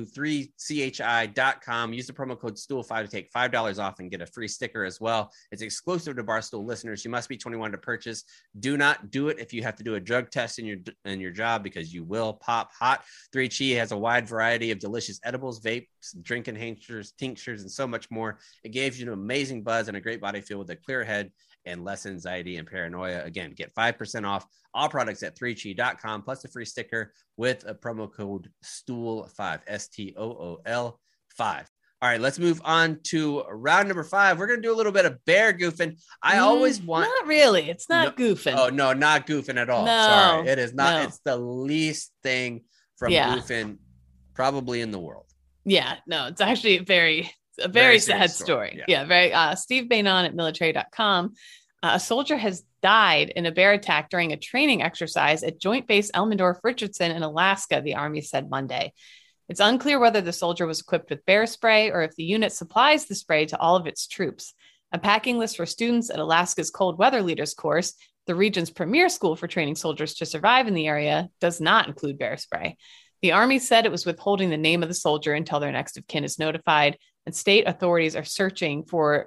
3chi.com, use the promo code STOOL5 to take $5 off and get a free sticker as well. It's exclusive to Barstool listeners. You must be 21 to purchase. Do not do it if you have to do a drug test in your job, because you will pop hot. 3Chi has a wide variety of delicious edibles, vapes, drink enhancers, tinctures, and so much more. It gives you an amazing buzz and a great body feel with a clear head and less anxiety and paranoia. Again, get 5% off all products at 3chi.com plus a free sticker with a promo code STOOL5, STOOL5. All right, let's move on to round number 5. We're going to do a little bit of bear goofing. I always want. Not really. It's not goofing. Oh, no, not goofing at all. No, sorry. It is not. no. It's the least thing from goofing probably in the world. Yeah, no, it's actually a very sad story. Yeah, very. Steve Bainon at military.com. A soldier has died in a bear attack during a training exercise at Joint Base Elmendorf-Richardson in Alaska, the Army said Monday. It's unclear whether the soldier was equipped with bear spray or if the unit supplies the spray to all of its troops. A packing list for students at Alaska's Cold Weather Leaders course, the region's premier school for training soldiers to survive in the area, does not include bear spray. The Army said it was withholding the name of the soldier until their next of kin is notified, and state authorities are searching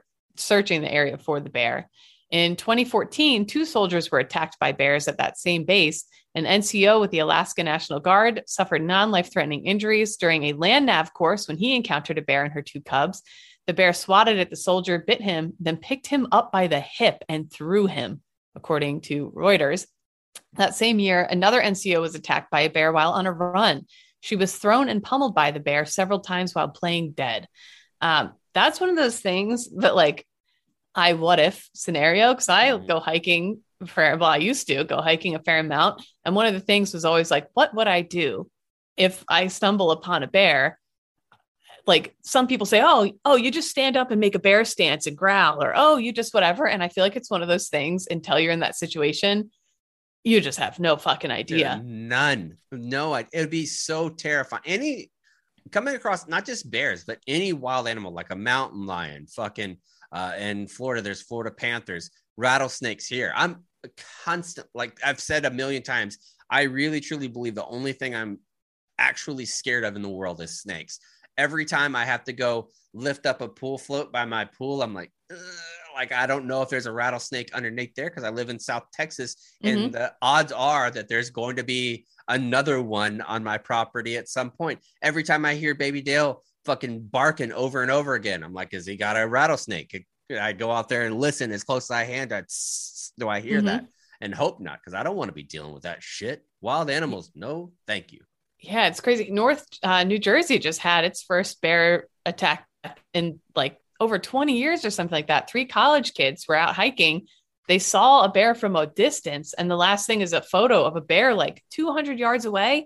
the area for the bear. In 2014, 2 soldiers were attacked by bears at that same base. An NCO with the Alaska National Guard suffered non-life-threatening injuries during a land nav course when he encountered a bear and her 2 cubs. The bear swatted at the soldier, bit him, then picked him up by the hip and threw him, according to Reuters. That same year, another NCO was attacked by a bear while on a run. She was thrown and pummeled by the bear several times while playing dead. That's one of those things that, like, what if scenario, because I go hiking I used to go hiking a fair amount. And one of the things was always like, what would I do if I stumble upon a bear? Like, some people say, oh, you just stand up and make a bear stance and growl, or, oh, you just whatever. And I feel like it's one of those things, until you're in that situation, you just have no fucking idea. Dude, none. No, it would be so terrifying. Coming across not just bears, but any wild animal, like a mountain lion, fucking in Florida, there's Florida panthers, rattlesnakes here. I'm constant, like I've said a million times, I really truly believe the only thing I'm actually scared of in the world is snakes. Every time I have to go lift up a pool float by my pool, I'm like I don't know if there's a rattlesnake underneath there, because I live in South Texas, and the odds are that there's going to be another one on my property at some point. Every time I hear Baby Dale fucking barking over and over again, I'm like, has he got a rattlesnake? I go out there and listen as close as I can. Do I hear that? And hope not, because I don't want to be dealing with that shit. Wild animals, no, thank you. Yeah, it's crazy. North New Jersey just had its first bear attack in like over 20 years or something like that. 3 college kids were out hiking. They saw a bear from a distance, and the last thing is a photo of a bear like 200 yards away.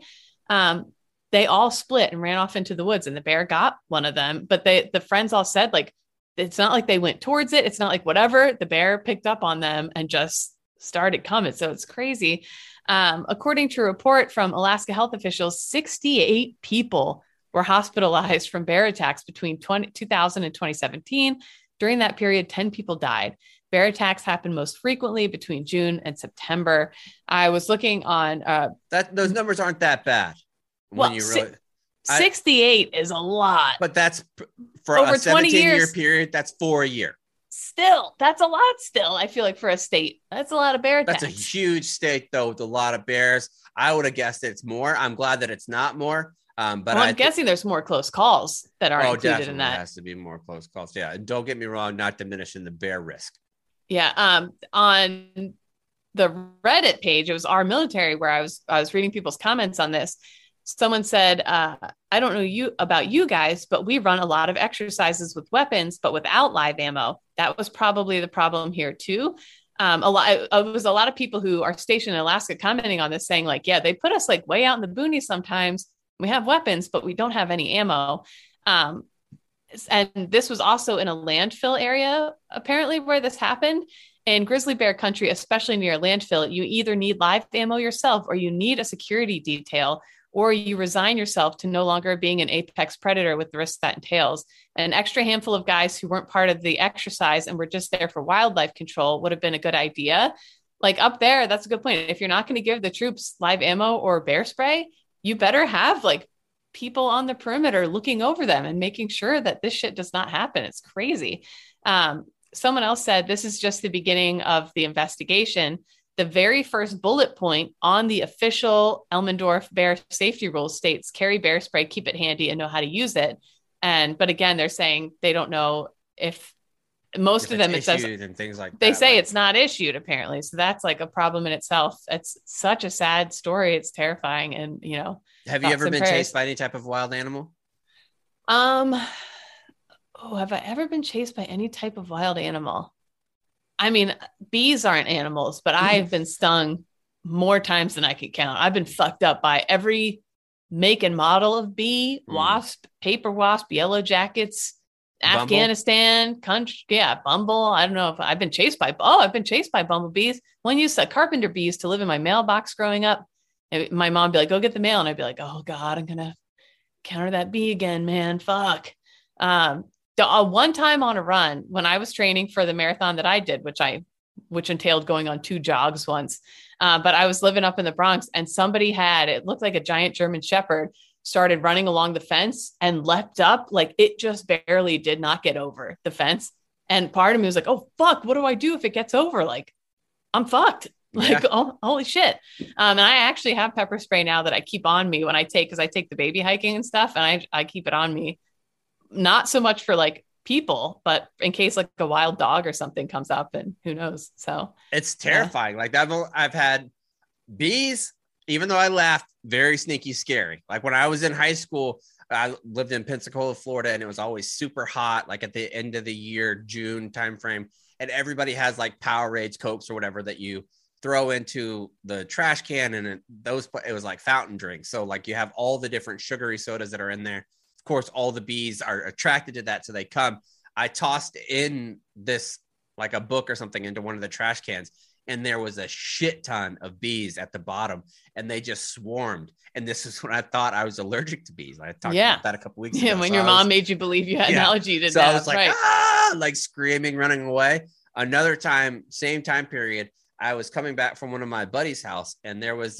They all split and ran off into the woods, and the bear got one of them. But the friends all said, like, it's not like they went towards it. It's not like whatever. The bear picked up on them and just started coming. So it's crazy. According to a report from Alaska health officials, 68 people were hospitalized from bear attacks between 2000 and 2017. During that period, 10 people died. Bear attacks happen most frequently between June and September. I was looking on those numbers aren't that bad. Well, 68 is a lot. But that's for over a 17-year 20 period. That's 4 a year. Still, that's a lot still. I feel like for a state, that's a lot of bear attacks. That's a huge state, though, with a lot of bears. I would have guessed it's more. I'm glad that it's not more. But I'm guessing there's more close calls that aren't included in that. There has to be more close calls. Yeah. And don't get me wrong, not diminishing the bear risk. Yeah. On the Reddit page, it was Our Military, where I was reading people's comments on this. Someone said, I don't know about you guys, but we run a lot of exercises with weapons, but without live ammo. That was probably the problem here too. It was a lot of people who are stationed in Alaska commenting on this, saying like, yeah, they put us like way out in the boonies sometimes. We have weapons, but we don't have any ammo. And this was also in a landfill area, apparently, where this happened. In grizzly bear country, especially near a landfill, you either need live ammo yourself, or you need a security detail, or you resign yourself to no longer being an apex predator with the risks that entails. An extra handful of guys who weren't part of the exercise and were just there for wildlife control would have been a good idea. Like up there, that's a good point. If you're not going to give the troops live ammo or bear spray, you better have like people on the perimeter looking over them and making sure that this shit does not happen. It's crazy. Someone else said, this is just the beginning of the investigation. The very first bullet point on the official Elmendorf bear safety rules states, carry bear spray, keep it handy, and know how to use it. But again, they're saying they don't know if most of them, it says, and things like they that, say it's not issued apparently. So that's like a problem in itself. It's such a sad story. It's terrifying. And, have you ever been chased by any type of wild animal? Oh, have I ever been chased by any type of wild animal? I mean, bees aren't animals, but I've been stung more times than I can count. I've been fucked up by every make and model of bee, wasp, paper wasp, yellow jackets, Bumble? Afghanistan, country, Bumble. I don't know if I've been chased by. I've been chased by bumblebees. One used to carpenter bees to live in my mailbox growing up. And my mom would be like, "Go get the mail," and I'd be like, "Oh God, I'm gonna counter that bee again, man. Fuck." One time on a run when I was training for the marathon that I did, which entailed going on 2 jogs once. But I was living up in the Bronx and somebody it looked like a giant German Shepherd started running along the fence and leapt up. Like it just barely did not get over the fence. And part of me was like, oh, fuck, what do I do if it gets over? Like I'm fucked. Like, oh, holy shit. And I actually have pepper spray now that I keep on me when because I take the baby hiking and stuff, and I keep it on me. Not so much for like people, but in case like a wild dog or something comes up, and who knows. So it's terrifying. Like I've had bees, even though I laughed, very sneaky, scary. Like when I was in high school, I lived in Pensacola, Florida, and it was always super hot, like at the end of the year, June timeframe. And everybody has like Powerades, Cokes, or whatever that you throw into the trash can. And it was like fountain drinks. So like you have all the different sugary sodas that are in there. Of course, all the bees are attracted to that. So they come. I tossed in this, like a book or something, into one of the trash cans. And there was a shit ton of bees at the bottom, and they just swarmed. And this is when I thought I was allergic to bees. I talked about that a couple weeks ago. Yeah, when your mom made you believe you had an allergy to that. So I was like, like screaming, running away. Another time, same time period, I was coming back from one of my buddy's house, and there was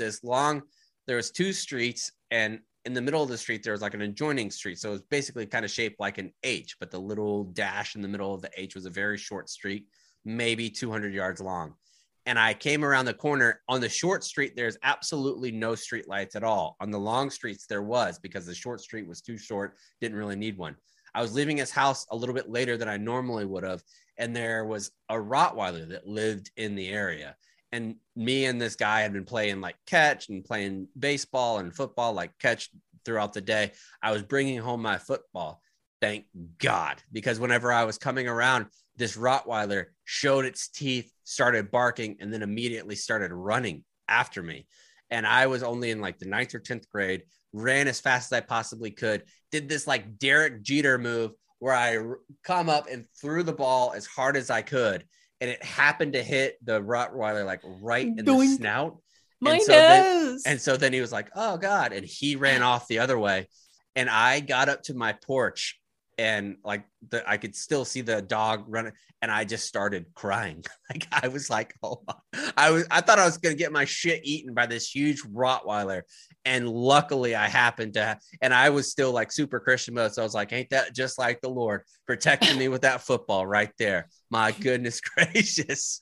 2 streets, and in the middle of the street, there was like an adjoining street. So it was basically kind of shaped like an H, but the little dash in the middle of the H was a very short street, maybe 200 yards long. And I came around the corner. On the short street, there's absolutely no street lights at all. On the long streets, there was, because the short street was too short, didn't really need one. I was leaving his house a little bit later than I normally would have, and there was a Rottweiler that lived in the area. And me and this guy had been playing like catch and playing baseball and football, like catch throughout the day. I was bringing home my football. Thank God, because whenever I was coming around, this Rottweiler showed its teeth, started barking, and then immediately started running after me. And I was only in like the 9th or 10th grade, ran as fast as I possibly could, did this like Derek Jeter move where I come up and threw the ball as hard as I could. And it happened to hit the Rottweiler like right in the snout. My nose. And so then he was like, oh God. And he ran off the other way. And I got up to my porch, and like I could still see the dog running, and I just started crying. Like I was like, oh, I thought I was going to get my shit eaten by this huge Rottweiler. And luckily I happened to, and I was still like super Christian mode. So I was like, ain't that just like the Lord protecting me with that football right there? My goodness gracious.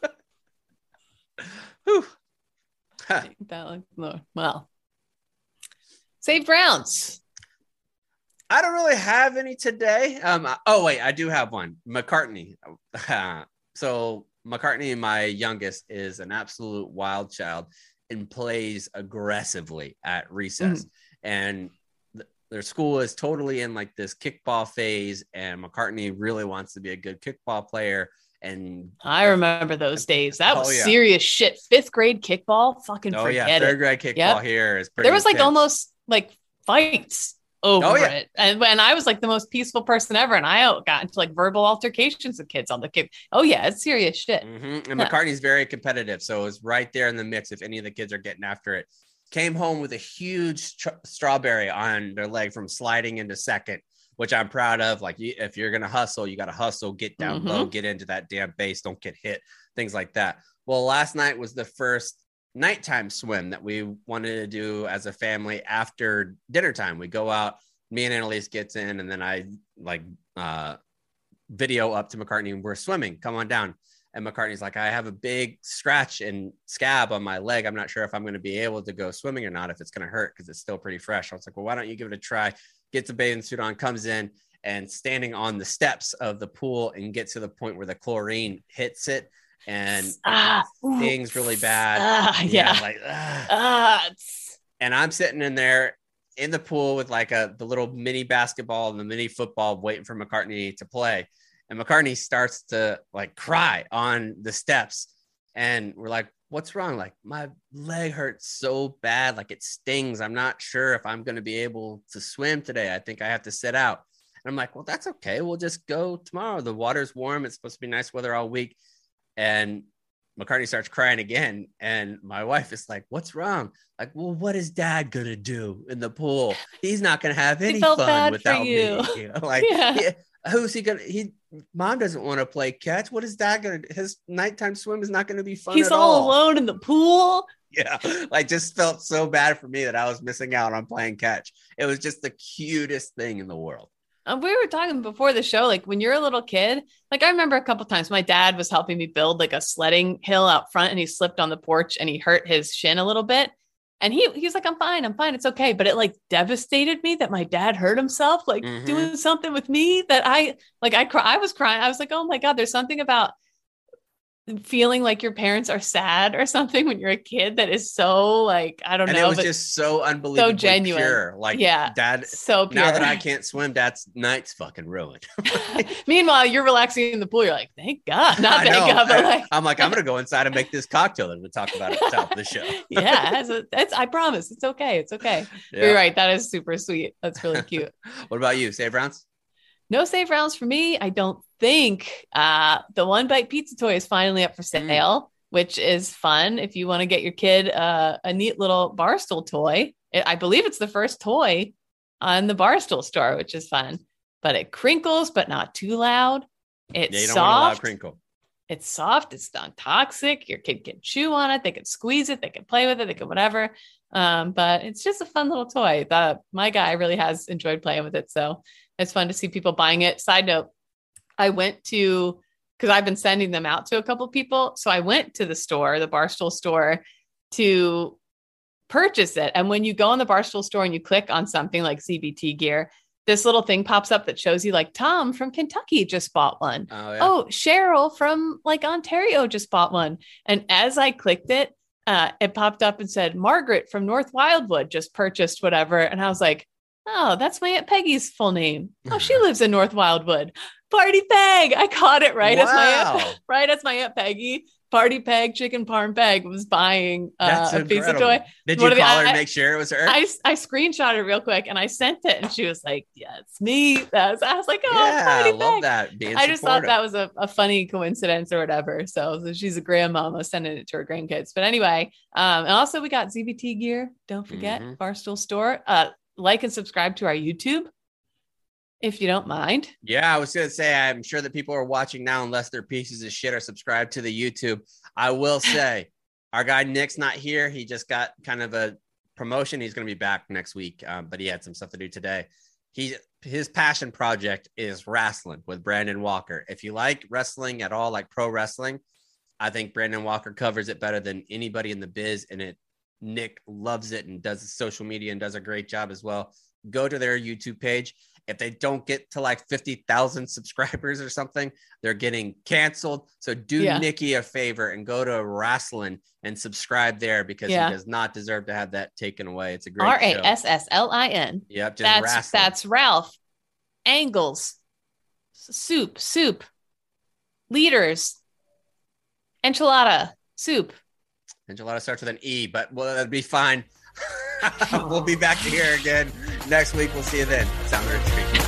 Whew. Huh. Well, Save Browns. I don't really have any today. Oh wait, I do have one. McCartney. So McCartney, my youngest, is an absolute wild child and plays aggressively at recess. And their school is totally in like this kickball phase, and McCartney really wants to be a good kickball player. And I remember those days. That was serious shit. 5th grade kickball, fucking forget it. 3rd grade kickball here is pretty. There was like intense. almost like fights over it. And when I was like the most peaceful person ever, and I got into like verbal altercations with kids on the kick. Oh yeah, it's serious shit. And McCartney's very competitive, so it's right there in the mix if any of the kids are getting after it. Came home with a huge strawberry on their leg from sliding into second, which I'm proud of. Like, if you're gonna hustle, you got to hustle, get down low, get into that damn base, don't get hit, things like that. Well, last night was the first nighttime swim that we wanted to do as a family after dinner time. We go out, me and Annalise gets in, and then I like video up to McCartney, and we're swimming, come on down. And McCartney's like, I have a big scratch and scab on my leg. I'm not sure if I'm going to be able to go swimming or not, if it's going to hurt, because it's still pretty fresh. I was like, well, why don't you give it a try? Gets a bathing suit on, comes in, and standing on the steps of the pool and gets to the point where the chlorine hits it and stings really bad. And I'm sitting in there in the pool with like the little mini basketball and the mini football waiting for McCartney to play. And McCartney starts to like cry on the steps. And we're like, what's wrong? Like, my leg hurts so bad. Like, it stings. I'm not sure if I'm going to be able to swim today. I think I have to sit out. And I'm like, well, that's okay. We'll just go tomorrow. The water's warm. It's supposed to be nice weather all week. And McCartney starts crying again. And my wife is like, what's wrong? Like, well, what is dad going to do in the pool? He's not going to have any fun without me. Like, who's he going to, mom doesn't want to play catch. What is dad going to, his nighttime swim is not going to be fun. He's all alone in the pool. Yeah. Like, just felt so bad for me that I was missing out on playing catch. It was just the cutest thing in the world. We were talking before the show, like when you're a little kid, like I remember a couple times my dad was helping me build like a sledding hill out front and he slipped on the porch and he hurt his shin a little bit. And he's like, I'm fine. It's okay. But it like devastated me that my dad hurt himself, like doing something with me that I was crying. I was like, oh my God, there's something about feeling like your parents are sad or something when you're a kid that is so like, I don't know. It was just so unbelievably so genuine. Pure. Like, yeah, dad, so pure. Now that I can't swim, dad's night's fucking ruined. Meanwhile, you're relaxing in the pool. You're like, thank God. Not thank God, but like, I'm like, I'm going to go inside and make this cocktail that we'll talk about at the top of the show. Yeah, I promise. It's okay. It's okay. Yeah. You're right. That is super sweet. That's really cute. What about you? Save rounds? No save rounds for me. I don't think. The One Bite pizza toy is finally up for sale, which is fun. If you want to get your kid a neat little Barstool toy, I believe it's the first toy on the Barstool store, which is fun. But it crinkles, but not too loud. It's soft. Want a loud crinkle. It's soft. It's non-toxic. Your kid can chew on it. They can squeeze it. They can play with it. They can whatever. But it's just a fun little toy. My guy really has enjoyed playing with it. So it's fun to see people buying it. Side note, I went to, because I've been sending them out to a couple of people. So I went to the store, the Barstool store, to purchase it. And when you go on the Barstool store and you click on something like CBT gear, this little thing pops up that shows you like Tom from Kentucky just bought one. Oh, yeah. Oh, Cheryl from like Ontario just bought one. And as I clicked it, it popped up and said, Margaret from North Wildwood just purchased whatever. And I was like, oh, that's my Aunt Peggy's full name. Oh, she lives in North Wildwood. Party Peg. I caught it right as my Aunt Peggy. Party Peg, chicken parm Peg was buying a pizza toy. Did you call her and make sure it was her? I screenshot it real quick and I sent it and she was like, yeah, it's me. I was like, oh, yeah, Party Peg. I love that. I just thought that was a funny coincidence or whatever. So she's a grandmama sending it to her grandkids. But anyway, and also we got ZBT gear. Don't forget, Barstool store. Like and subscribe to our YouTube if you don't mind. Yeah, I was going to say, I'm sure that people are watching now, unless they're pieces of shit, or subscribed to the YouTube. I will say, our guy Nick's not here. He just got kind of a promotion. He's going to be back next week, but he had some stuff to do today. His passion project is wrestling with Brandon Walker. If you like wrestling at all, like pro wrestling, I think Brandon Walker covers it better than anybody in the biz, and Nick loves it and does social media and does a great job as well. Go to their YouTube page. If they don't get to like 50,000 subscribers or something, they're getting canceled. So do Nikki a favor and go to Wrestling and subscribe there, because he does not deserve to have that taken away. It's a great Rasslin. Yep, just Wrestling. That's Ralph. Angles. Soup. Leaders. Enchilada. Soup. Enchilada starts with an E, but that'd be fine. We'll be back here again next week. We'll see you then. Sound the Retreat.